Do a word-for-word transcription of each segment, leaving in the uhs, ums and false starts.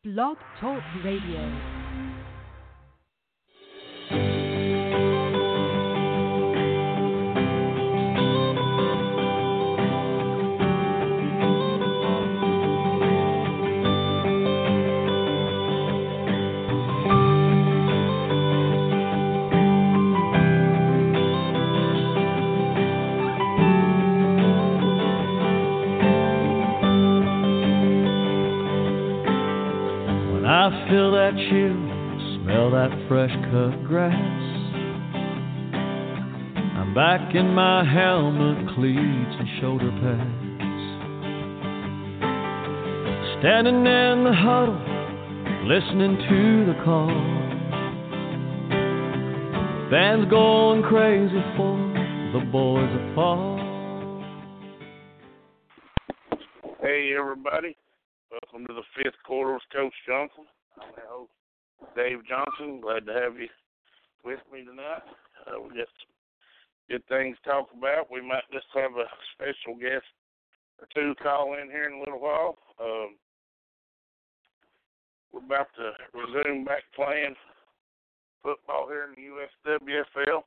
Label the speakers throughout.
Speaker 1: Blog Talk Radio.
Speaker 2: I feel that chill, smell that fresh cut grass. I'm back in my helmet, cleats, and shoulder pads. Standing in the huddle, listening to the call. Fans going crazy for the boys that fall.
Speaker 3: Hey everybody, welcome to the fifth quarter with Coach Johnson. I'm your host, Dave Johnson. Glad to have you with me tonight. Uh, we got some good things to talk about. We might just have a special guest or two call in here in a little while. Um, we're about to resume back playing football here in the U S W F L.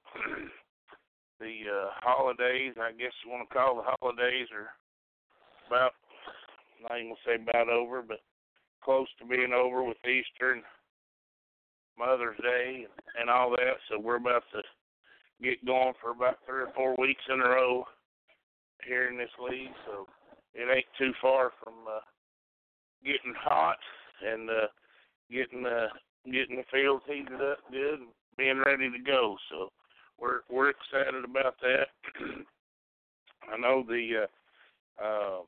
Speaker 3: the uh, holidays, I guess you want to call the holidays, are about, I'm not even going to say about over, but close to being over with Easter and Mother's Day and all that. So we're about to get going for about three or four weeks in a row here in this league. So it ain't too far from uh, getting hot and uh, getting uh, getting the fields heated up good and being ready to go. So we're we're excited about that. I know the uh, uh,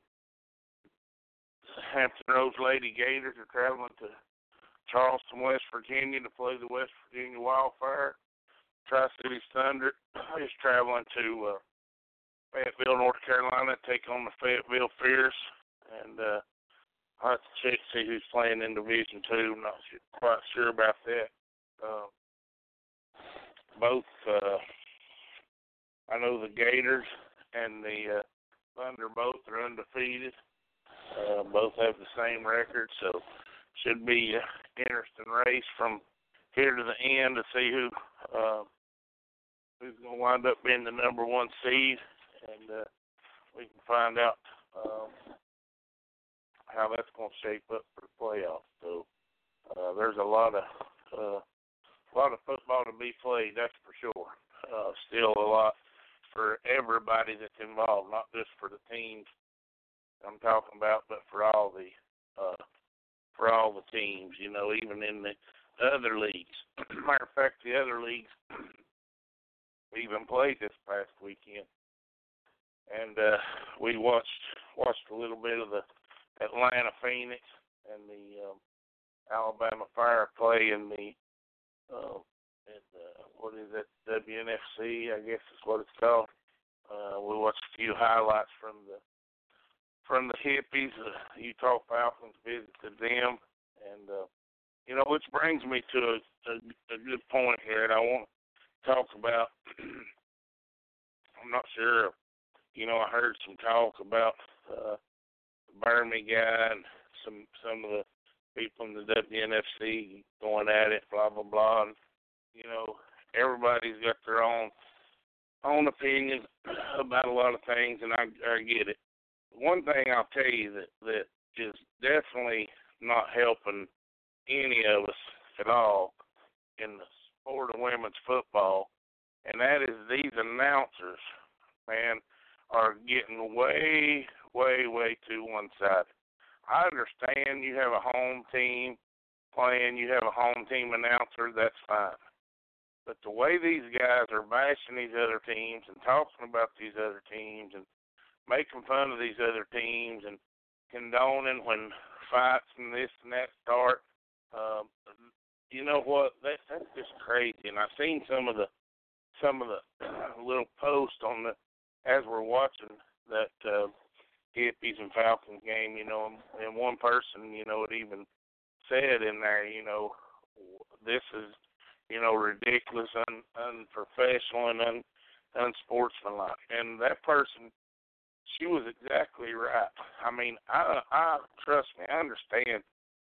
Speaker 3: Hampton Roads Lady Gators are traveling to Charleston, West Virginia to play the West Virginia Wildfire. Tri-Cities Thunder is traveling to uh, Fayetteville, North Carolina to take on the Fayetteville Fierce. And uh, I'll have to check to see who's playing in Division Two. I'm not sure, quite sure about that. Uh, both, uh, I know the Gators and the uh, Thunder both are undefeated. Uh, both have the same record, so should be an interesting race from here to the end to see who uh, who's going to wind up being the number one seed, and uh, we can find out um, how that's going to shape up for the playoffs. So uh, there's a lot of uh, a lot of football to be played, that's for sure. Uh, still a lot for everybody that's involved, not just for the teams I'm talking about, but for all the uh, for all the teams, you know, even in the other leagues. Matter of fact, the other leagues we even played this past weekend, and uh, we watched watched a little bit of the Atlanta Phoenix and the um, Alabama Fire play in the uh, in the, what is it, W N F C, I guess is what it's called. Uh, we watched a few highlights from the From the Hippies, the Utah Falcons visited them, and uh, you know, which brings me to a, a, a good point here, and I want to talk about. I'm not sure, you know, I heard some talk about uh, the Burmy guy and some some of the people in the W N F C going at it, blah blah blah, and you know, everybody's got their own own opinion about a lot of things, and I, I get it. One thing I'll tell you that, that is definitely not helping any of us at all in the sport of women's football, and that is these announcers, man, are getting way, way, way too one-sided. I understand you have a home team playing, you have a home team announcer, that's fine. But the way these guys are bashing these other teams and talking about these other teams and making fun of these other teams and condoning when fights and this and that start, um, you know what? That, that's just crazy. And I've seen some of the some of the little posts on the as we're watching that uh, Hippies and Falcons game. You know, and one person, you know, it even said in there, you know, this is, you know, ridiculous, un, unprofessional, and un, unsportsmanlike. And that person, she was exactly right. I mean, I, I trust me, I understand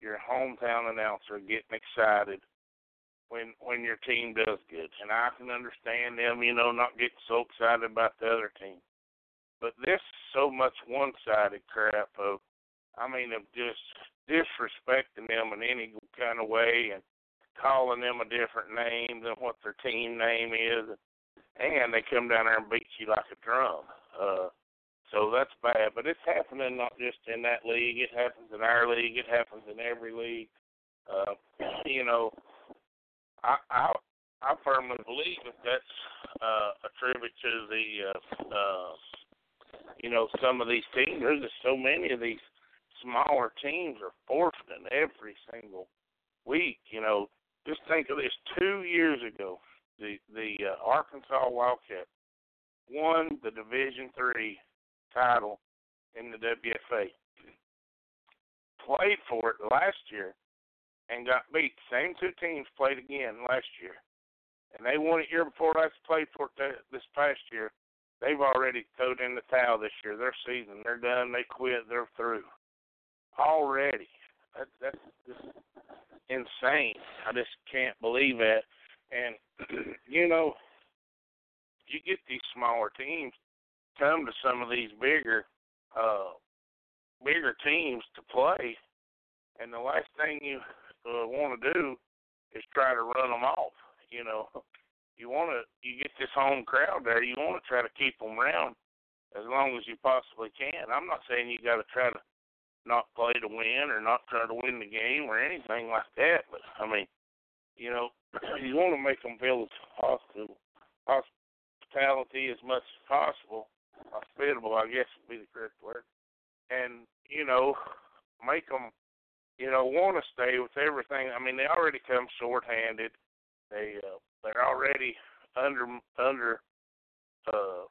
Speaker 3: your hometown announcer getting excited when when your team does good. And I can understand them, you know, not getting so excited about the other team. But this is so much one-sided crap of, I mean, of just disrespecting them in any kind of way and calling them a different name than what their team name is. And they come down there and beat you like a drum. Uh, so that's bad. But it's happening not just in that league. It happens in our league. It happens in every league. Uh, you know, I, I I firmly believe that that's uh, a tribute to the, uh, uh, you know, some of these teams. There's just so many of these smaller teams are forfeiting every single week. You know, just think of this. Two years ago, the the uh, Arkansas Wildcats won the Division Three title in the W F A. Played for it last year and got beat. Same two teams played again last year. And they won it year before last, played for it this past year. They've already thrown in the towel this year. Their season, they're done. They quit. They're through. Already. That, that's just insane. I just can't believe that. And, you know, you get these smaller teams come to some of these bigger uh, bigger teams to play, and the last thing you uh, want to do is try to run them off. You know, you want to, you get this home crowd there, you want to try to keep them around as long as you possibly can. I'm not saying you got to try to not play to win or not try to win the game or anything like that, but, I mean, you know, you want to make them feel as hospitable, hospitality as much as possible. Hospitable, I guess would be the correct word. And, you know, make them, you know, want to stay with everything. I mean, they already come short-handed. They, uh, they're already under, under, uh,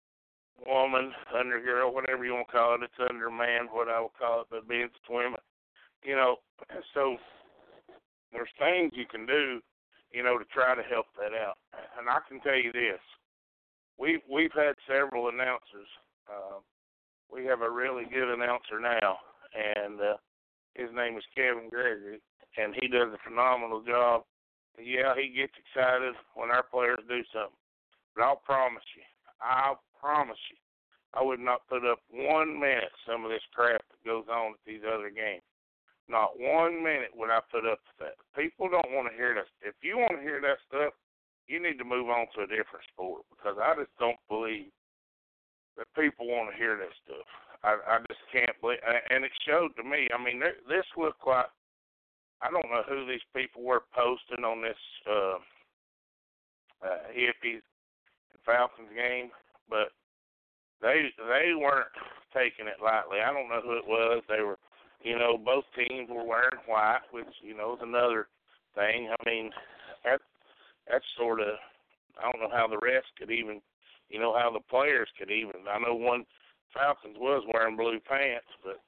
Speaker 3: woman, under girl, whatever you want to call it. It's under man, what I would call it, but being it's women. You know, so there's things you can do, you know, to try to help that out. And I can tell you this. We've, we've had several announcers. Uh, we have a really good announcer now, and uh, his name is Kevin Gregory, and he does a phenomenal job. Yeah, he gets excited when our players do something. But I'll promise you, I'll promise you, I would not put up one minute some of this crap that goes on at these other games. Not one minute would I put up with that. People don't want to hear that. If you want to hear that stuff, you need to move on to a different sport, because I just don't believe that people want to hear that stuff. I, I just can't believe, and it showed to me. I mean, this looked like, I don't know who these people were posting on this uh, uh, Hippies and Falcons game, but they they weren't taking it lightly. I don't know who it was. They were, you know, both teams were wearing white, which, you know, is another thing. I mean, that, that's sort of, I don't know how the rest could even, you know, how the players could even. I know one Falcons was wearing blue pants, but,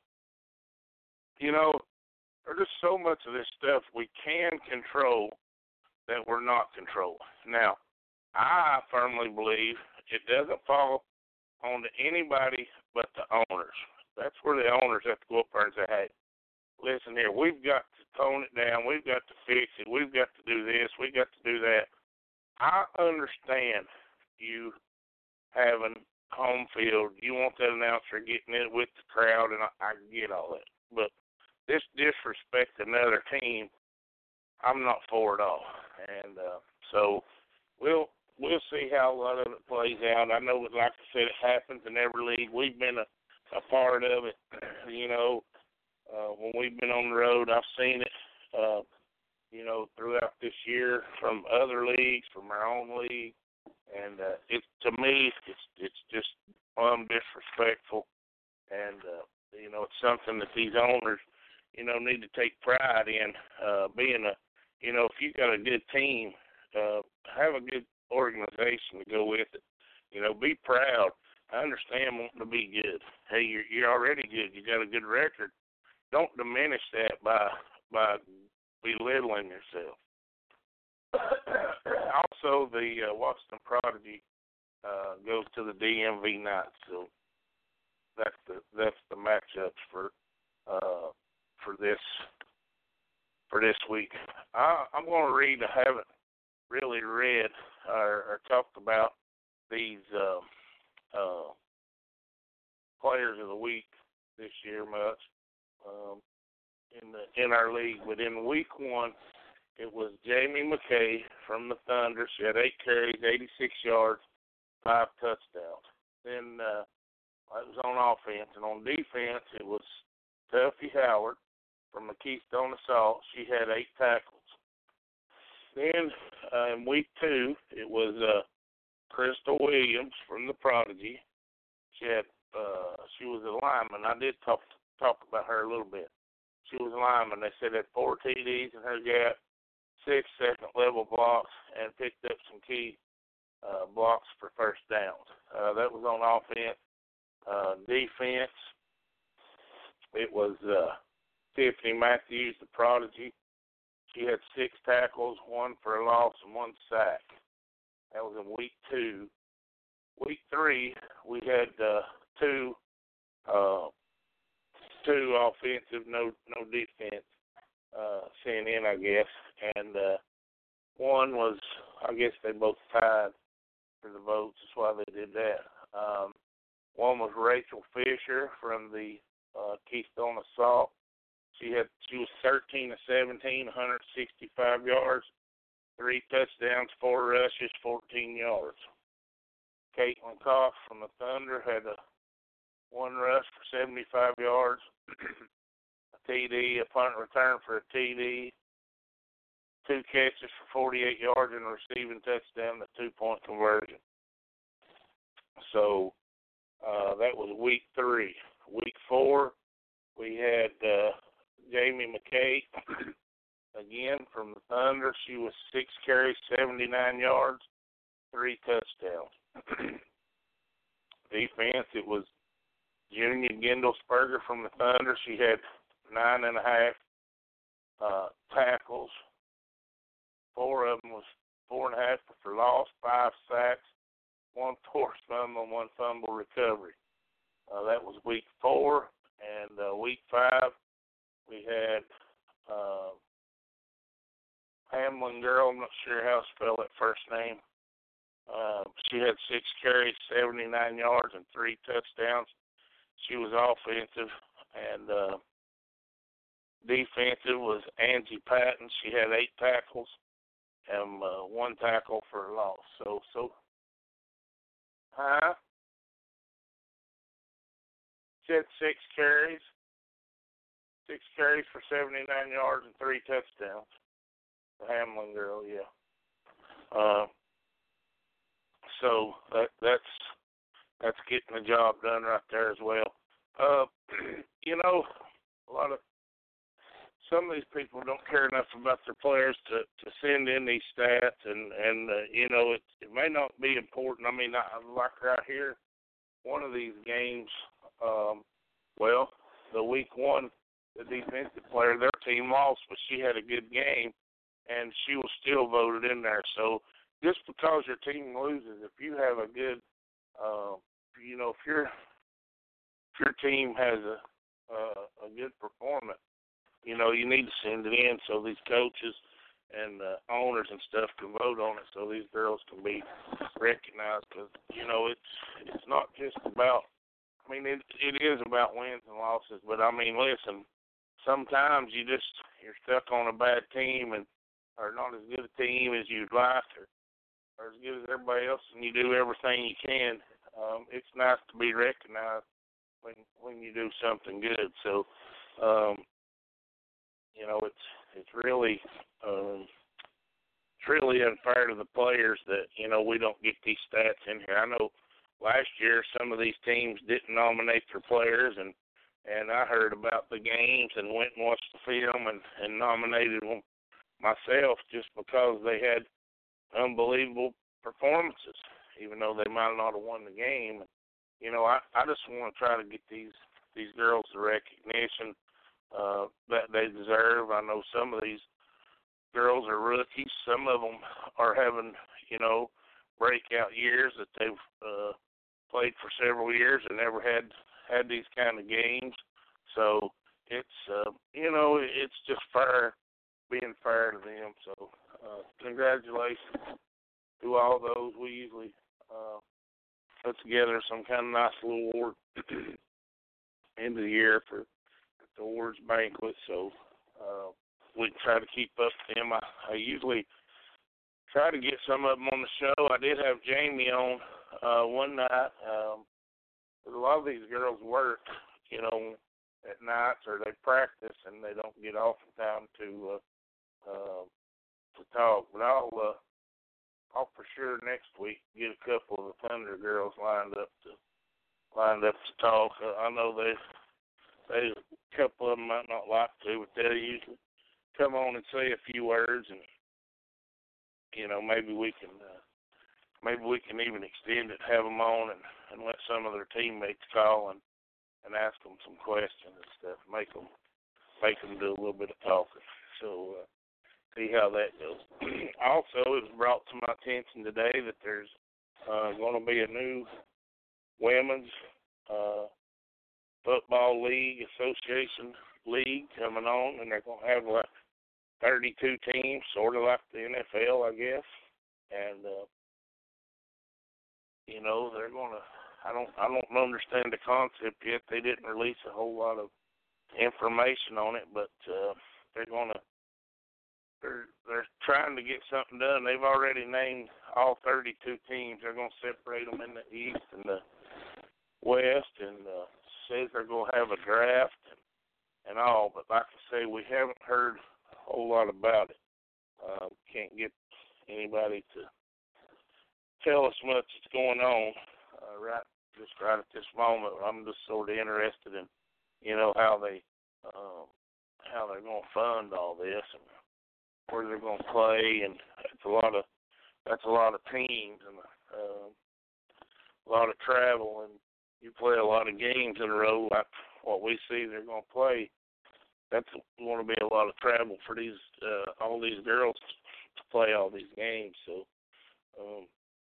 Speaker 3: you know, there's just so much of this stuff we can control that we're not controlling. Now, I firmly believe it doesn't fall onto anybody but the owners. That's where the owners have to go up there and say, hey, listen here, we've got to tone it down. We've got to fix it. We've got to do this. We've got to do that. I understand you having home field. You want that announcer getting it with the crowd, and I, I get all that. But this disrespect another team, I'm not for it all. And uh, so we'll we'll see how a lot of it plays out. I know, like I said, it happens in every league. We've been a, a part of it. You know, uh, when we've been on the road, I've seen it, uh, you know, throughout this year from other leagues, from our own league. And uh, it, to me, it's it's just um, disrespectful. And, uh, you know, it's something that these owners, you know, need to take pride in, uh, being a, you know, if you got a good team, uh, have a good organization to go with it. You know, be proud. I understand wanting to be good. Hey, you're, you're already good. You got a good record. Don't diminish that by by belittling yourself. Also, the uh, Washington Prodigy uh, goes to the D M V Knights, so that's the that's the matchups for uh, for this for this week. I, I'm going to read. I haven't really read or, or talked about these uh, uh, players of the week this year much um, in the in our league. But in week one, it was Jamie McKay from the Thunder. She had eight carries, eighty-six yards, five touchdowns. Then uh, it was on offense, and on defense, it was Tuffy Howard from the Keystone Assault. She had eight tackles. Then uh, in week two, it was uh, Crystal Williams from the Prodigy. She had uh, she was a lineman. I did talk talk about her a little bit. She was a lineman. They said had four T Ds in her gap, six second level blocks, and picked up some key uh, blocks for first downs. Uh, that was on offense. Uh, defense, it was uh, Tiffany Matthews, the Prodigy. She had six tackles, one for a loss, and one sack. That was in week two. Week three, we had uh, two, uh, two offensive, no no defense uh, sent in, I guess. And uh, one was, I guess they both tied for the votes. That's why they did that. Um, one was Rachel Fisher from the uh, Keystone Assault. She had she was thirteen of seventeen, one hundred sixty-five yards, three touchdowns, four rushes, fourteen yards. Caitlin Cox from the Thunder had a one rush for seventy-five yards, a T D, a punt return for a T D, two catches for forty-eight yards, and a receiving touchdown, a two-point conversion. So uh, that was week three. Week four, we had uh, Jamie McKay, again, from the Thunder. She was six carries, seventy-nine yards, three touchdowns. Defense, it was Junior Gendelsberger from the Thunder. She had nine and a half uh, tackles. Four of them was four and a half for loss, five sacks, one forced fumble, and one fumble recovery. Uh, that was week four. And uh, week five, we had uh, Hamlin Girl. I'm not sure how to spell that first name. Uh, she had six carries, seventy-nine yards, and three touchdowns. She was offensive, and uh, defensive was Angie Patton. She had eight tackles and uh, one tackle for a loss. So, so, huh? She had six carries, six carries for seventy-nine yards and three touchdowns. The Hamlin Girl, yeah. Uh, So that, that's that's getting the job done right there as well. Uh, you know, a lot of some of these people don't care enough about their players to, to send in these stats, and and uh, you know it it may not be important. I mean, I, like right here, one of these games, um, well, the week one, the defensive player, their team lost, but she had a good game, and she was still voted in there. So. Just because your team loses, if you have a good, uh, you know, if your if your team has a uh, a good performance, you know, you need to send it in so these coaches and uh, owners and stuff can vote on it, so these girls can be recognized. Because you know, it's it's not just about. I mean, it it is about wins and losses, but I mean, listen, sometimes you just you're stuck on a bad team and or not as good a team as you'd like, or or as good as everybody else, and you do everything you can. Um, it's nice to be recognized when when you do something good. So, um, you know, it's it's really um, it's really unfair to the players that you know we don't get these stats in here. I know last year some of these teams didn't nominate their players, and and I heard about the games and went and watched the film and, and nominated them myself just because they had unbelievable performances, even though they might not have won the game. You know, I, I just want to try to get these these girls the recognition uh, that they deserve. I know some of these girls are rookies. Some of them are having, you know, breakout years that they've uh, played for several years and never had had these kind of games. So it's, uh, you know, it's just fair being fair to them. So uh, congratulations to all those. We usually uh, put together some kind of nice little award end of the year for the awards banquet. So uh, we try to keep up to them. I, I usually try to get some of them on the show. I did have Jamie on uh, one night. Um, a lot of these girls work, you know, at nights, or they practice and they don't get off in time to uh, uh, to talk. But I'll uh, I'll for sure next week get a couple of the Thunder girls lined up to lined up to talk. Uh, I know they they a couple of them might not like to, but they usually come on and say a few words, and you know maybe we can uh, maybe we can even extend it, have them on, and, and let some of their teammates call and. and ask them some questions and stuff, make them, make them do a little bit of talking. So, uh, see how that goes. Also, it was brought to my attention today that there's uh, going to be a new women's uh, football league, association league coming on, and they're going to have like thirty-two teams, sort of like the N F L, I guess. And, uh, you know, they're going to, I don't I don't understand the concept yet. They didn't release a whole lot of information on it, but uh, they're gonna they're they're trying to get something done. They've already named all thirty-two teams. They're gonna separate them in the East and the West, and uh, says they're gonna have a draft and, and all. But like I say, we haven't heard a whole lot about it. Uh, can't get anybody to tell us much that's going on. Uh, right, just right at this moment, I'm just sort of interested in, you know, how they, um, how they're going to fund all this and where they're going to play, and it's a lot of, that's a lot of teams and uh, a lot of travel, and you play a lot of games in a row like what we see they're going to play. That's going to be a lot of travel for these, uh, all these girls to play all these games. So. Um,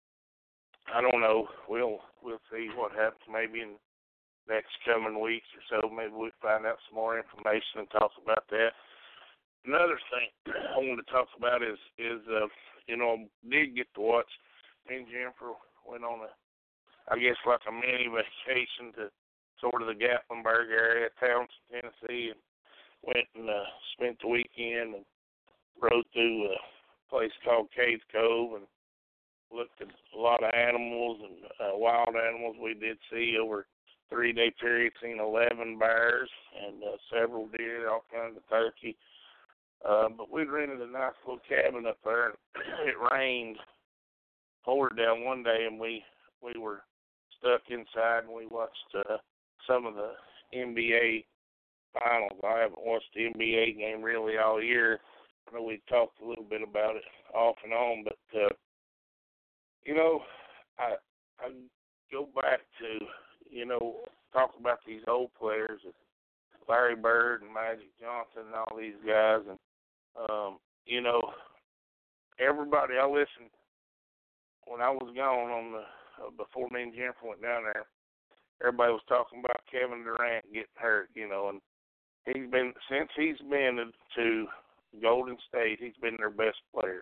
Speaker 3: I don't know. We'll we'll see what happens maybe in the next coming weeks or so. Maybe we'll find out some more information and talk about that. Another thing I wanted to talk about is, is uh, you know, I did get to watch, me and Jennifer went on a, I guess like a mini vacation to sort of the Gatlinburg area, Townsend, Tennessee, and went and uh, spent the weekend and rode through a place called Cave Cove and looked at a lot of animals and uh, wild animals. We did see over a three-day period, seen eleven bears and uh, several deer, all kinds of turkey. Uh, but we rented a nice little cabin up there, and it rained, poured down one day, and we, we were stuck inside, and we watched uh, some of the N B A finals. I haven't watched the N B A game really all year. I know we talked a little bit about it off and on, but uh, you know, I I go back to, you know, talk about these old players, Larry Bird and Magic Johnson and all these guys, and, um, you know, everybody I listened, when I was gone on the, uh, before me and Jennifer went down there, everybody was talking about Kevin Durant getting hurt, you know, and he's been, since he's been to Golden State, he's been their best player.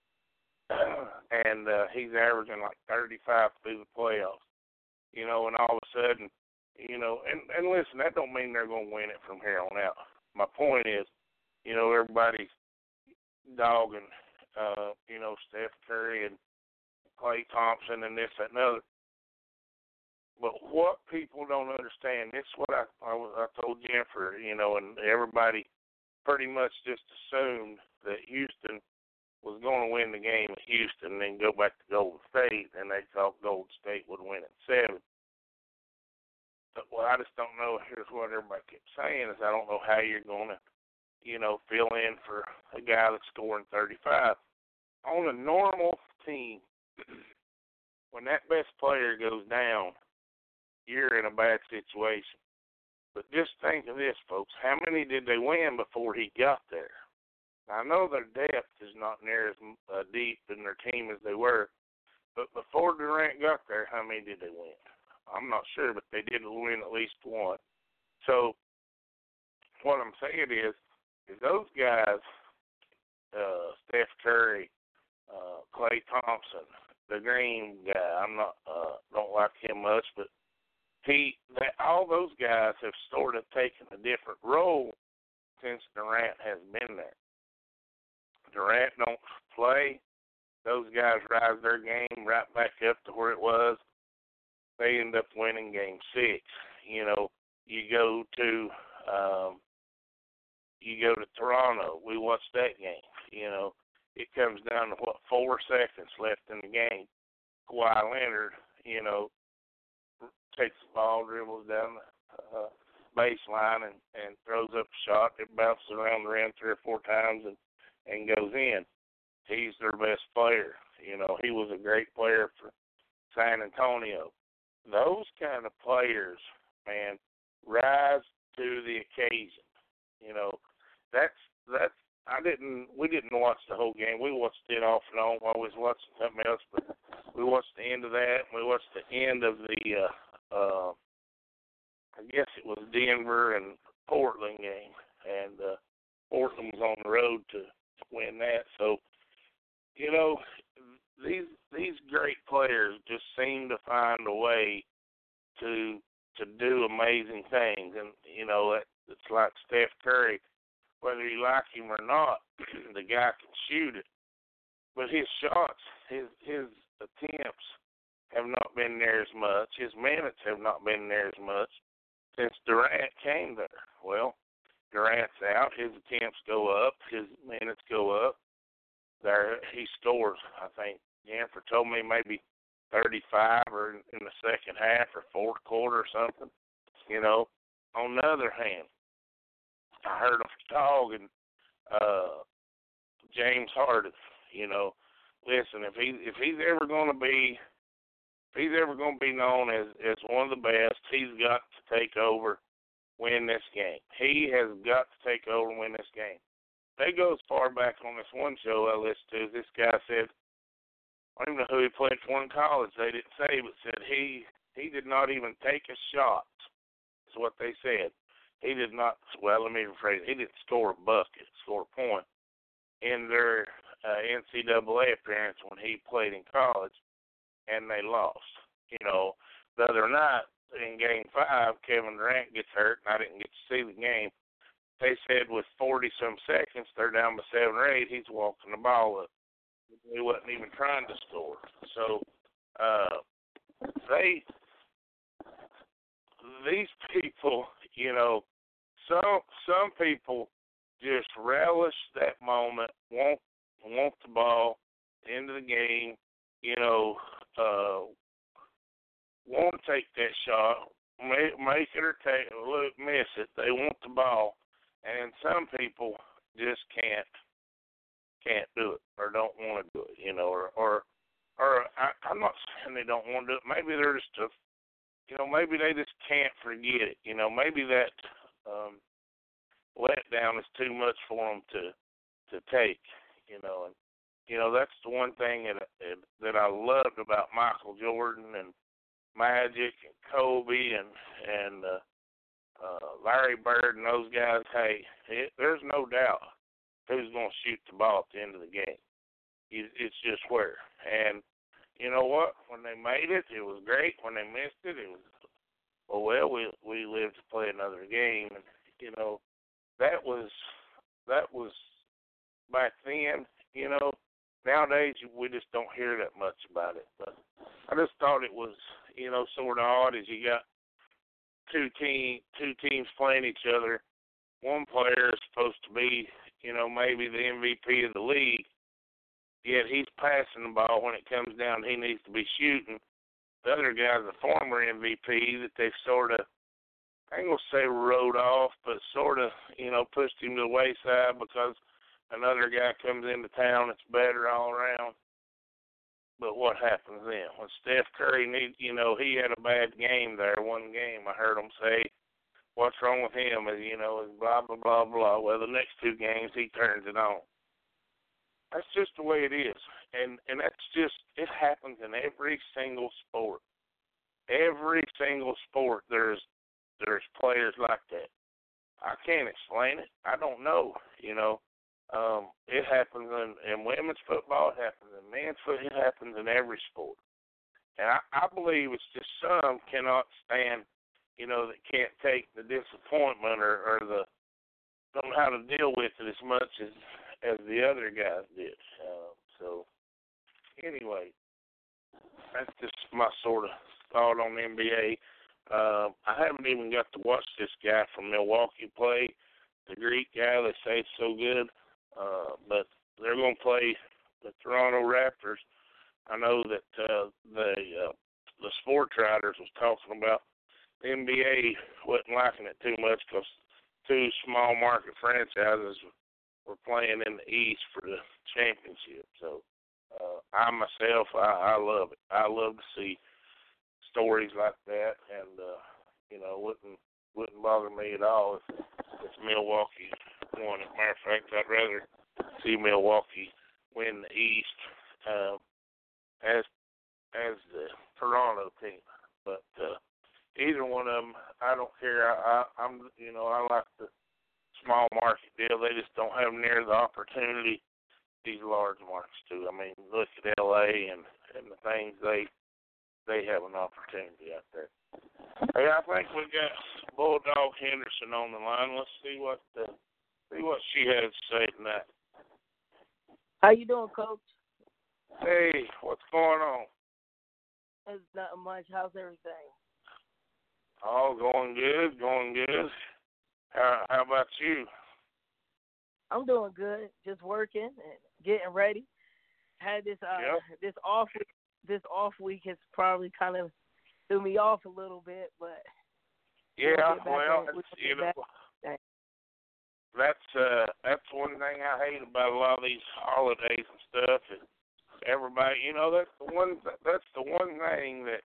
Speaker 3: and uh, he's averaging like thirty-five through the playoffs, you know, and all of a sudden, you know, and, and listen, that don't mean they're going to win it from here on out. My point is, you know, everybody's dogging, uh, you know, Steph Curry and Klay Thompson and this, that, and other. But what people don't understand, this is what I, I, I told Jennifer, you know, and everybody pretty much just assumed that Houston was going to win the game at Houston and then go back to Golden State, and they thought Golden State would win at seven. But what I just don't know, here's what everybody keeps saying, is I don't know how you're going to, you know, fill in for a guy that's scoring thirty-five. On a normal team, when that best player goes down, you're in a bad situation. But just think of this, folks. How many did they win before he got there? Now, I know their depth is not near as uh, deep in their team as they were, but before Durant got there, how many did they win? I'm not sure, but they did win at least one. So what I'm saying is, is those guys uh, Steph Curry, uh, Klay Thompson, the Green guy. I'm not uh, don't like him much, but he that all those guys have sort of taken a different role since Durant has been there. Durant don't play. Those guys rise their game right back up to where it was. They end up winning game six. You know, you go to um, you go to Toronto. We watched that game. You know, it comes down to what four seconds left in the game. Kawhi Leonard, you know, takes the ball, dribbles down the uh, baseline, and, and throws up a shot. It bounces around the rim three or four times and, and goes in. He's their best player. You know, he was a great player for San Antonio. Those kind of players, man, rise to the occasion. You know, that's that's. I didn't. We didn't watch the whole game. We watched it off and on while we was watching something else. But we watched the end of that. And we watched the end of the. Uh, uh, I guess it was Denver and Portland game, and uh, Portland was on the road to, to win that. So, you know, these these great players just seem to find a way to to do amazing things, and you know, it, it's like Steph Curry. Whether you like him or not, the guy can shoot it. But his shots, his his attempts have not been there as much. His minutes have not been there as much since Durant came there. Well, Durant's out. His attempts go up. His minutes go up. There, he scores, I think, Jennifer told me maybe thirty-five or in, in the second half or fourth quarter or something. You know, on the other hand, I heard him talking, uh, James Harden. You know, listen, if he if he's ever going to be, if he's ever going to be known as as one of the best, he's got to take over, win this game. He has got to take over and win this game. They go as far back on this one show I listened to. This guy said, I don't even know who he played for in college. They didn't say, but said he he did not even take a shot. That's what they said. He did not, well, let me rephrase it. He didn't score a bucket, score a point in their uh, N C double A appearance when he played in college, and they lost. You know, the other night in Game five, Kevin Durant gets hurt, and I didn't get to see the game. They said with forty-some seconds, they're down by seven or eight, he's walking the ball up. He wasn't even trying to score. So, uh, they, these people, you know, some some people just relish that moment, want want the ball, end of the game, you know, uh, want to take that shot, make, make it or take look, miss it. They want the ball, and some people just can't can't do it or don't want to do it, you know, or or, or I, I'm not saying they don't want to do it. Maybe they're just a You know, maybe they just can't forget it. You know, maybe that um, letdown is too much for them to to take. You know, and you know that's the one thing that that I loved about Michael Jordan and Magic and Kobe and and uh, uh, Larry Bird and those guys. Hey, it, there's no doubt who's going to shoot the ball at the end of the game. It, it's just where. And you know what? When they made it, it was great. When they missed it, it was, oh, well, we we live to play another game. And, you know, that was, that was back then, you know. Nowadays, we just don't hear that much about it. But I just thought it was, you know, sort of odd as you got two, team, two teams playing each other. One player is supposed to be, you know, maybe the M V P of the league. Yet he's passing the ball when it comes down. He needs to be shooting. The other guy's a former M V P that they've sort of, I ain't going to say wrote off, but sort of, you know, pushed him to the wayside because another guy comes into town that's better all around. But what happens then? When Steph Curry, need, you know, he had a bad game there, one game. I heard him say, what's wrong with him? Is, you know, is blah, blah, blah, blah. Well, the next two games, he turns it on. That's just the way it is. And and that's just, it happens in every single sport. Every single sport, there's there's players like that. I can't explain it. I don't know, you know. Um, it happens in, in women's football. It happens in men's football. It happens in every sport. And I, I believe it's just some cannot stand, you know, that can't take the disappointment or, or the don't know how to deal with it as much as as the other guys did. Uh, so anyway, that's just my sort of thought on the N B A. Uh, I haven't even got to watch this guy from Milwaukee play, the Greek guy. They say it's so good, uh, but they're going to play the Toronto Raptors. I know that uh, the uh, the sports writers was talking about the N B A wasn't liking it too much because two small market franchises were playing in the East for the championship. So uh, I myself, I, I love it. I love to see stories like that, and uh, you know, wouldn't wouldn't bother me at all if, if Milwaukee won. As a matter of fact, I'd rather see Milwaukee win the East. Uh, as as the Toronto team, but uh, either one of them, I don't care. I, I, I'm, you know, I like the small market deal. They just don't have near the opportunity these large markets do. I mean, look at L A and and the things they they have an opportunity out there. Hey, I think we got Bulldog Henderson on the line. Let's see what the, see what she has to say tonight.
Speaker 1: How you doing, Coach?
Speaker 3: Hey, what's going on?
Speaker 1: It's not much. How's everything?
Speaker 3: All going good, going good. How, how about you?
Speaker 1: I'm doing good. Just working and getting ready. Had this uh
Speaker 3: yep.
Speaker 1: this off week, this off week has probably kind of threw me off a little bit, but
Speaker 3: yeah,
Speaker 1: we'll
Speaker 3: well,
Speaker 1: in,
Speaker 3: it's, you know, that's uh that's one thing I hate about a lot of these holidays and stuff. Is everybody, you know, that's the one that's the one thing that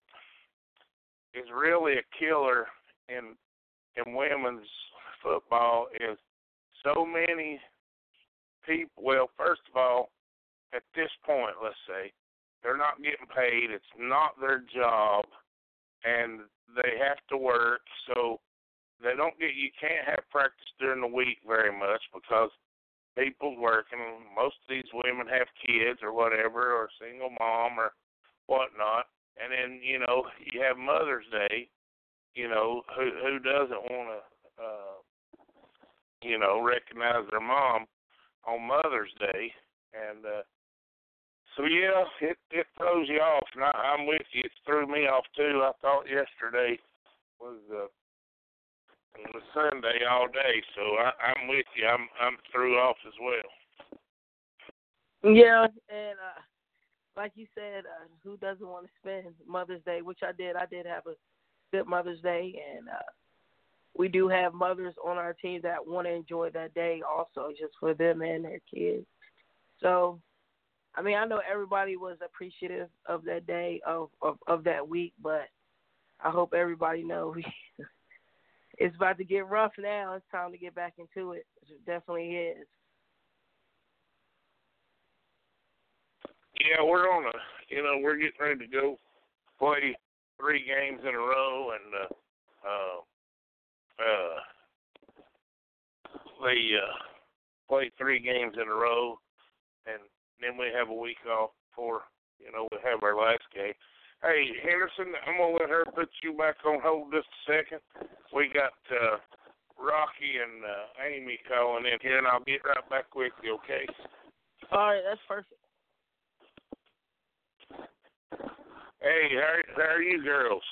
Speaker 3: is really a killer in in women's football is so many people. Well, first of all, at this point, let's say they're not getting paid. It's not their job, and they have to work. So they don't get. You can't have practice during the week very much because people's working. Most of these women have kids or whatever, or a single mom or whatnot. And then, you know, you have Mother's Day. You know, who who doesn't want to, uh, you know, recognize their mom on Mother's Day? And uh, so, yeah, it, it throws you off. And I, I'm with you. It threw me off, too. I thought yesterday was uh, it was Sunday all day. So I, I'm with you. I'm I'm threw off as well.
Speaker 1: Yeah, and uh, like you said, uh, who doesn't want to spend Mother's Day, which I did. I did have a good Mother's Day, and uh, we do have mothers on our team that want to enjoy that day also, just for them and their kids. So, I mean, I know everybody was appreciative of that day, of, of, of that week, but I hope everybody knows it's about to get rough now. It's time to get back into it. It definitely is.
Speaker 3: Yeah, we're on a, you know, we're getting ready to go play three games in a row, and uh, uh, uh, they uh, play three games in a row, and then we have a week off before, you know, we have our last game. Hey, Henderson, I'm going to let her put you back on hold just a second. We got uh, Rocky and uh, Amy calling in here, and I'll get right back with you, okay?
Speaker 1: All right, that's perfect.
Speaker 3: Hey, how, how are you girls?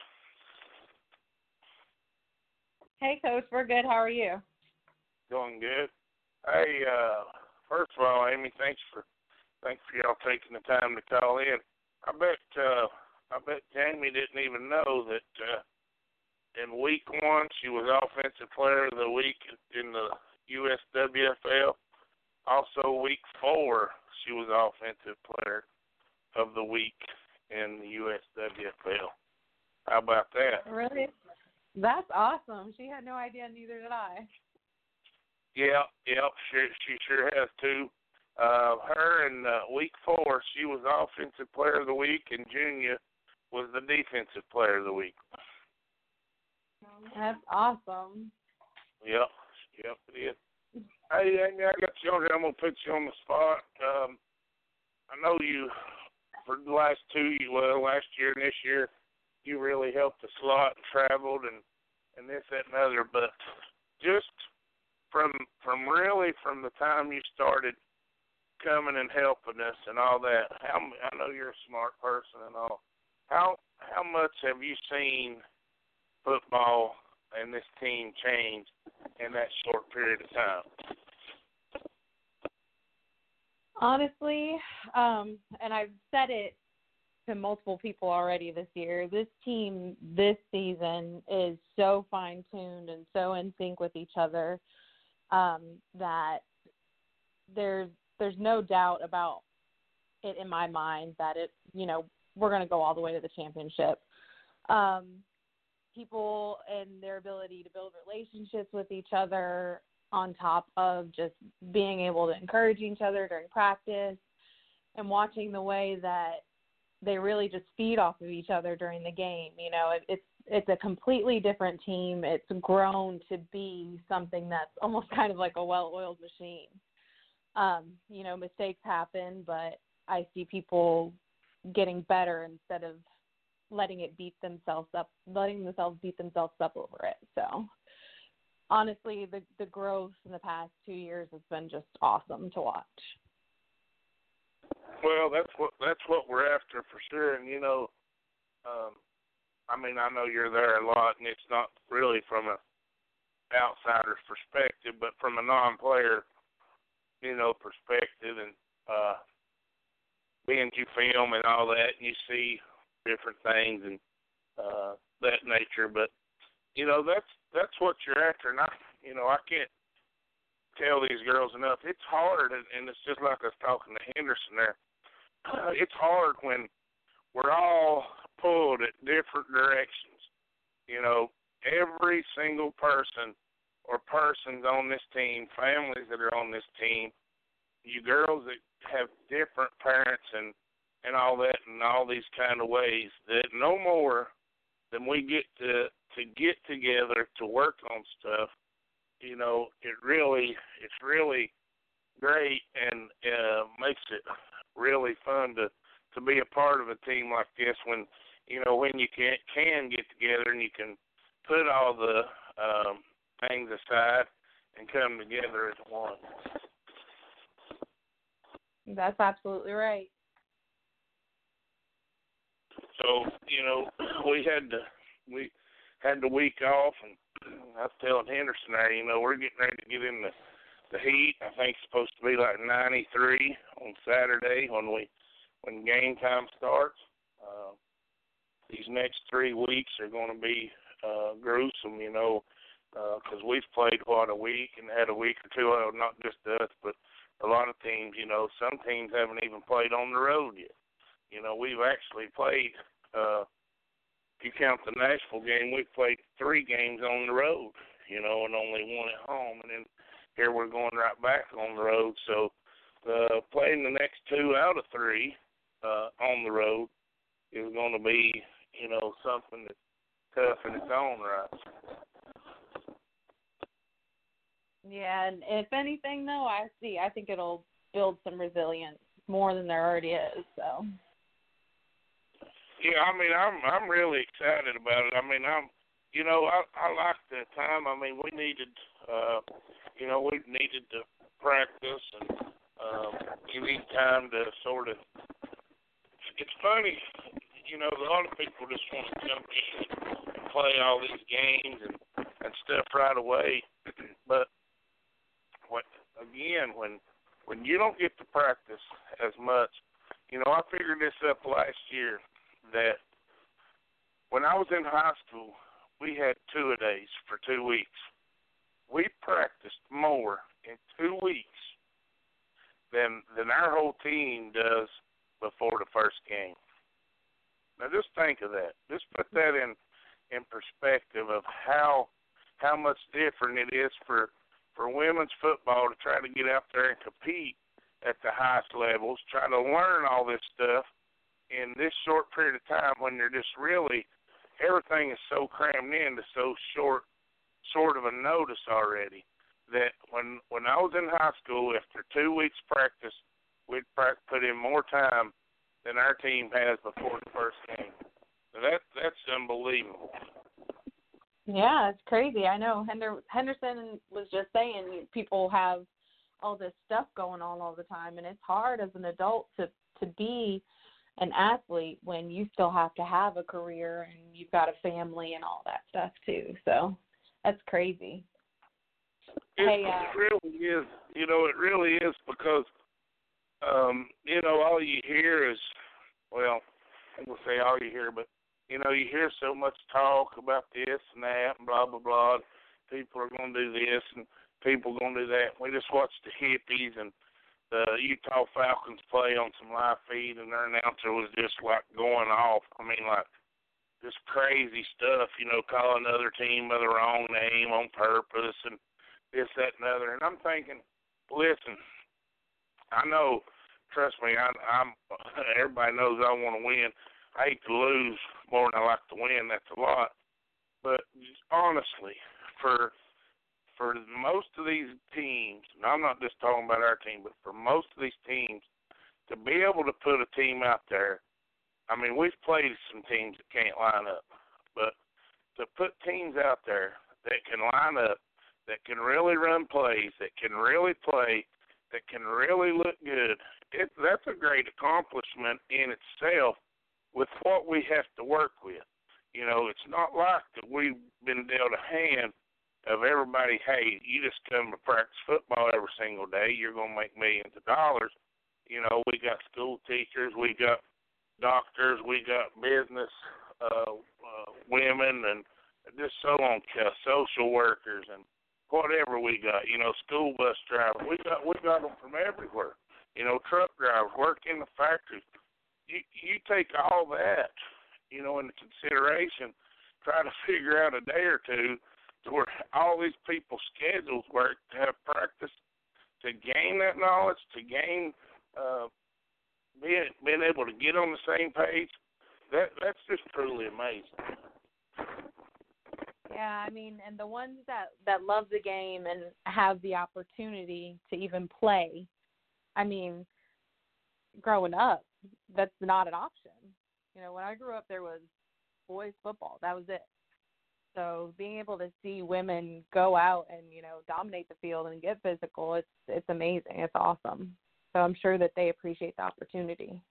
Speaker 4: Hey, Coach, we're good. How are you?
Speaker 3: Doing good. Hey, uh, first of all, Amy, thanks for thanks for y'all taking the time to call in. I bet uh, I bet Jamie didn't even know that uh, in week one she was Offensive Player of the Week in the U S W F L. Also, week four she was Offensive Player of the Week in the U S W F L. How about that?
Speaker 4: Really? That's awesome. She had no idea, neither did I.
Speaker 3: Yeah, yeah, she, she sure has too. Uh, her in uh, week four, she was Offensive Player of the Week, and Junior was the Defensive Player of the Week.
Speaker 4: That's awesome.
Speaker 3: Yep, yep, it is. Hey, Amy, I got you on here. I'm gonna put you on the spot. Um, I know you for the last two, well, last year and this year, you really helped us a lot and traveled and and this, that, and other. But just from from really from the time you started coming and helping us and all that, how I know you're a smart person and all. How how much have you seen football and this team change in that short period of time?
Speaker 4: Honestly, um, and I've said it to multiple people already this year, this team this season is so fine-tuned and so in sync with each other um, that there's there's no doubt about it in my mind that it, you know, we're going to go all the way to the championship. Um, people and their ability to build relationships with each other on top of just being able to encourage each other during practice and watching the way that they really just feed off of each other during the game. You know, it, it's it's a completely different team. It's grown to be something that's almost kind of like a well-oiled machine. Um, you know, mistakes happen, but I see people getting better instead of letting it beat themselves up, letting themselves beat themselves up over it. So honestly, the, the growth in the past two years has been just awesome to watch.
Speaker 3: Well, that's what that's what we're after for sure. And, you know, um, I mean, I know you're there a lot, and it's not really from an outsider's perspective, but from a non-player, you know, perspective. And uh, being you film and all that, and you see different things and uh, that nature. But, you know, that's that's what you're after. And, I, you know, I can't tell these girls enough. It's hard, and, and it's just like I was talking to Henderson there. Uh, it's hard when we're all pulled at different directions. You know, every single person or persons on this team, families that are on this team, you girls that have different parents and, and all that and all these kind of ways, that no more than we get to, to get together to work on stuff, you know, it really, it's really great and uh, makes it really fun to, to be a part of a team like this when, you know, when you can, can get together and you can put all the um, things aside and come together as one.
Speaker 4: That's absolutely right.
Speaker 3: So, you know, we had to, we had the week off, and I was telling Henderson there, you know, we're getting ready to get in the, the heat. I think it's supposed to be like ninety-three on Saturday when we when game time starts. Uh, these next three weeks are going to be uh, gruesome, you know, because uh, we've played, what, a week and had a week or two, well, not just us, but a lot of teams, you know, some teams haven't even played on the road yet. You know, we've actually played, uh, if you count the Nashville game, we've played three games on the road, you know, and only one at home. And then here we're going right back on the road. So uh, playing the next two out of three uh, on the road is going to be, you know, something that's tough in its own right.
Speaker 4: Yeah, and if anything, though, I see, I think it'll build some resilience more than there already is, so.
Speaker 3: Yeah, I mean, I'm I'm really excited about it. I mean, I'm, you know, I I like the time. I mean, we needed, uh, you know, we needed to practice, and um, you need time to sort of. It's funny, you know, a lot of people just want to jump in and play all these games and and stuff right away, but what again when when you don't get to practice as much, you know, I figured this up last year. That when I was in high school, we had two-a-days for two weeks. We practiced more in two weeks than than our whole team does before the first game. Now, just think of that. Just put that in, in perspective of how how much different it is for, for women's football to try to get out there and compete at the highest levels, try to learn all this stuff in this short period of time when they're just really, everything is so crammed into so short, sort of a notice already that when when I was in high school, after two weeks practice, we'd pra- put in more time than our team has before the first game. So that that's unbelievable.
Speaker 4: Yeah, it's crazy. I know Hender- Henderson was just saying people have all this stuff going on all the time, and it's hard as an adult to, to be an athlete when you still have to have a career and you've got a family and all that stuff too. So that's crazy.
Speaker 3: It,
Speaker 4: hey, uh,
Speaker 3: it really is. You know, it really is because, um, you know, all you hear is, well, I will say all you hear, but, you know, you hear so much talk about this and that and blah, blah, blah. People are going to do this and people are going to do that. We just watched the hippies and the Utah Falcons play on some live feed, and their announcer was just, like, going off. I mean, like, just crazy stuff, you know, calling another team by the wrong name on purpose and this, that, and other. And I'm thinking, listen, I know, trust me, I, I'm. everybody knows I want to win. I hate to lose more than I like to win. That's a lot. But just honestly, for for most of these teams, and I'm not just talking about our team, but for most of these teams, to be able to put a team out there, I mean, we've played some teams that can't line up, but to put teams out there that can line up, that can really run plays, that can really play, that can really look good, it, that's a great accomplishment in itself with what we have to work with. You know, it's not like that we've been dealt a hand of everybody, hey, you just come to practice football every single day, you're going to make millions of dollars. You know, we got school teachers, we got doctors, we got business uh, uh, women, and just so on, uh, social workers, and whatever we got, you know, school bus drivers. We got we got them from everywhere. You know, truck drivers, work in the factories. You you take all that, you know, into consideration, try to figure out a day or two to where all these people's schedules work to have practice, to gain that knowledge, to gain uh, being being able to get on the same page. That that's just truly amazing.
Speaker 4: Yeah, I mean, and the ones that, that love the game and have the opportunity to even play, I mean, growing up, that's not an option. You know, when I grew up, there was boys football. That was it. So being able to see women go out and, you know, dominate the field and get physical, it's it's amazing. It's awesome. So I'm sure that they appreciate the opportunity.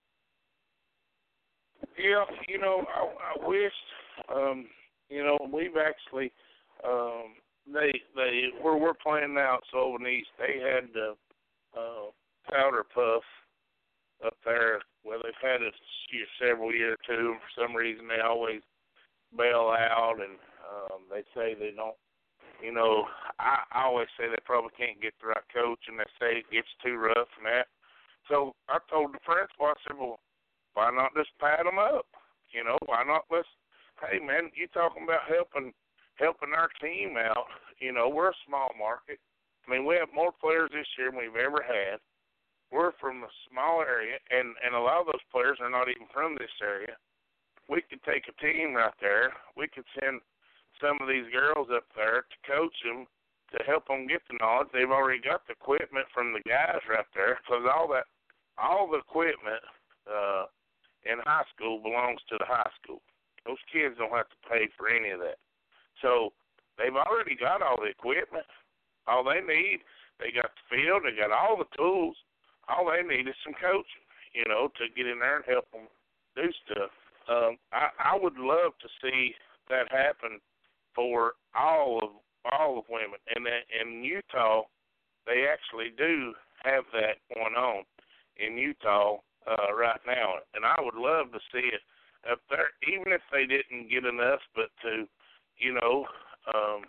Speaker 3: Yeah, you know, I, I wish, um, you know, we've actually, um, they, they, where we're playing now at Sullivan East, they had the uh, powder puff up there. Well, they've had it several years, too. For some reason, they always bail out, and um, they say they don't, you know, I, I always say they probably can't get the right coach, and they say it gets too rough and that. So I told the principal, I said, well, why not just pad them up? You know, why not let's, hey, man, you talking about helping helping our team out. You know, we're a small market. I mean, we have more players this year than we've ever had. We're from a small area, and, and a lot of those players are not even from this area. We could take a team right there. We could send some of these girls up there to coach them, to help them get the knowledge. They've already got the equipment from the guys right there, because all that, all the equipment uh, in high school belongs to the high school. Those kids don't have to pay for any of that. So they've already got all the equipment. All they need, they got the field, they got all the tools. All they need is some coaching, you know, to get in there and help them do stuff. Um, I, I would love to see that happen for all of all of women. And in Utah, they actually do have that going on in Utah uh, right now. And I would love to see it up there, even if they didn't get enough, but to, you know, um,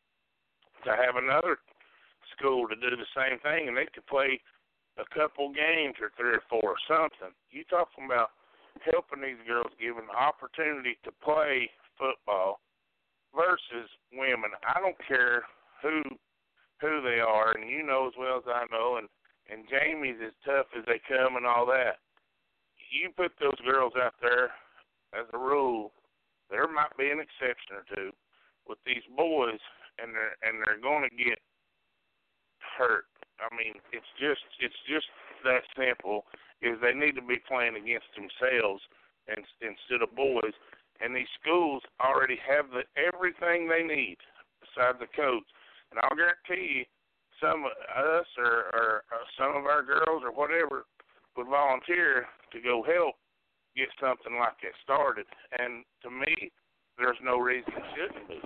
Speaker 3: to have another school to do the same thing, and they could play a couple games or three or four or something. You talking about helping these girls, giving the opportunity to play football versus women. I don't care who who they are, and you know as well as I know, and, and Jamie's as tough as they come and all that. You put those girls out there, as a rule, there might be an exception or two with these boys, and they're and they're going to get hurt. I mean, it's just it's just that simple. Is they need to be playing against themselves and, instead of boys. And these schools already have the everything they need besides the coach. And I'll guarantee you, some of us or, or, or some of our girls or whatever would volunteer to go help get something like that started. And to me, there's no reason it shouldn't be.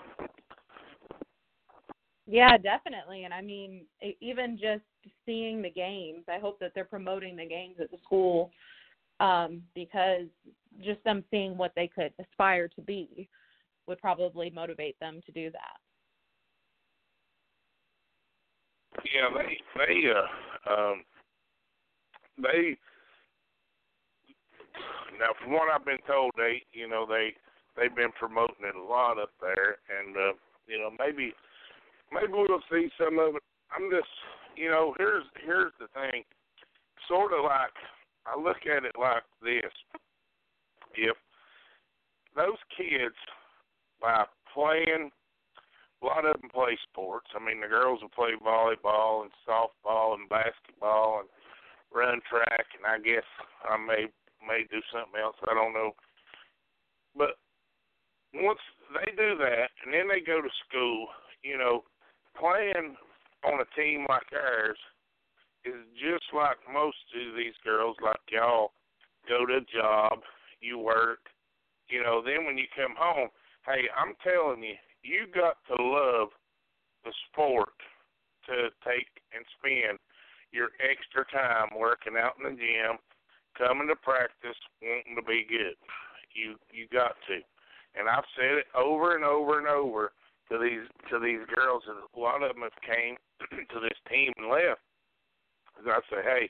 Speaker 4: Yeah, definitely. And I mean, even just seeing the games, I hope that they're promoting the games at the school, um, because just them seeing what they could aspire to be would probably motivate them to do that.
Speaker 3: Yeah, they they uh um they now from what I've been told, they you know they they've been promoting it a lot up there, and uh, you know maybe maybe we'll see some of it. I'm just you know here's here's the thing, sort of like I look at it like this: if those kids by playing. A lot of them play sports. I mean, the girls will play volleyball and softball and basketball and run track, and I guess I may may do something else. I don't know. But once they do that, and then they go to school, you know, playing on a team like ours is just like most of these girls, like y'all go to a job, you work, you know, then when you come home, hey, I'm telling you, you got to love the sport to take and spend your extra time working out in the gym, coming to practice, wanting to be good. You you got to. And I've said it over and over and over to these to these girls, and a lot of them have came to this team and left. As I say, hey,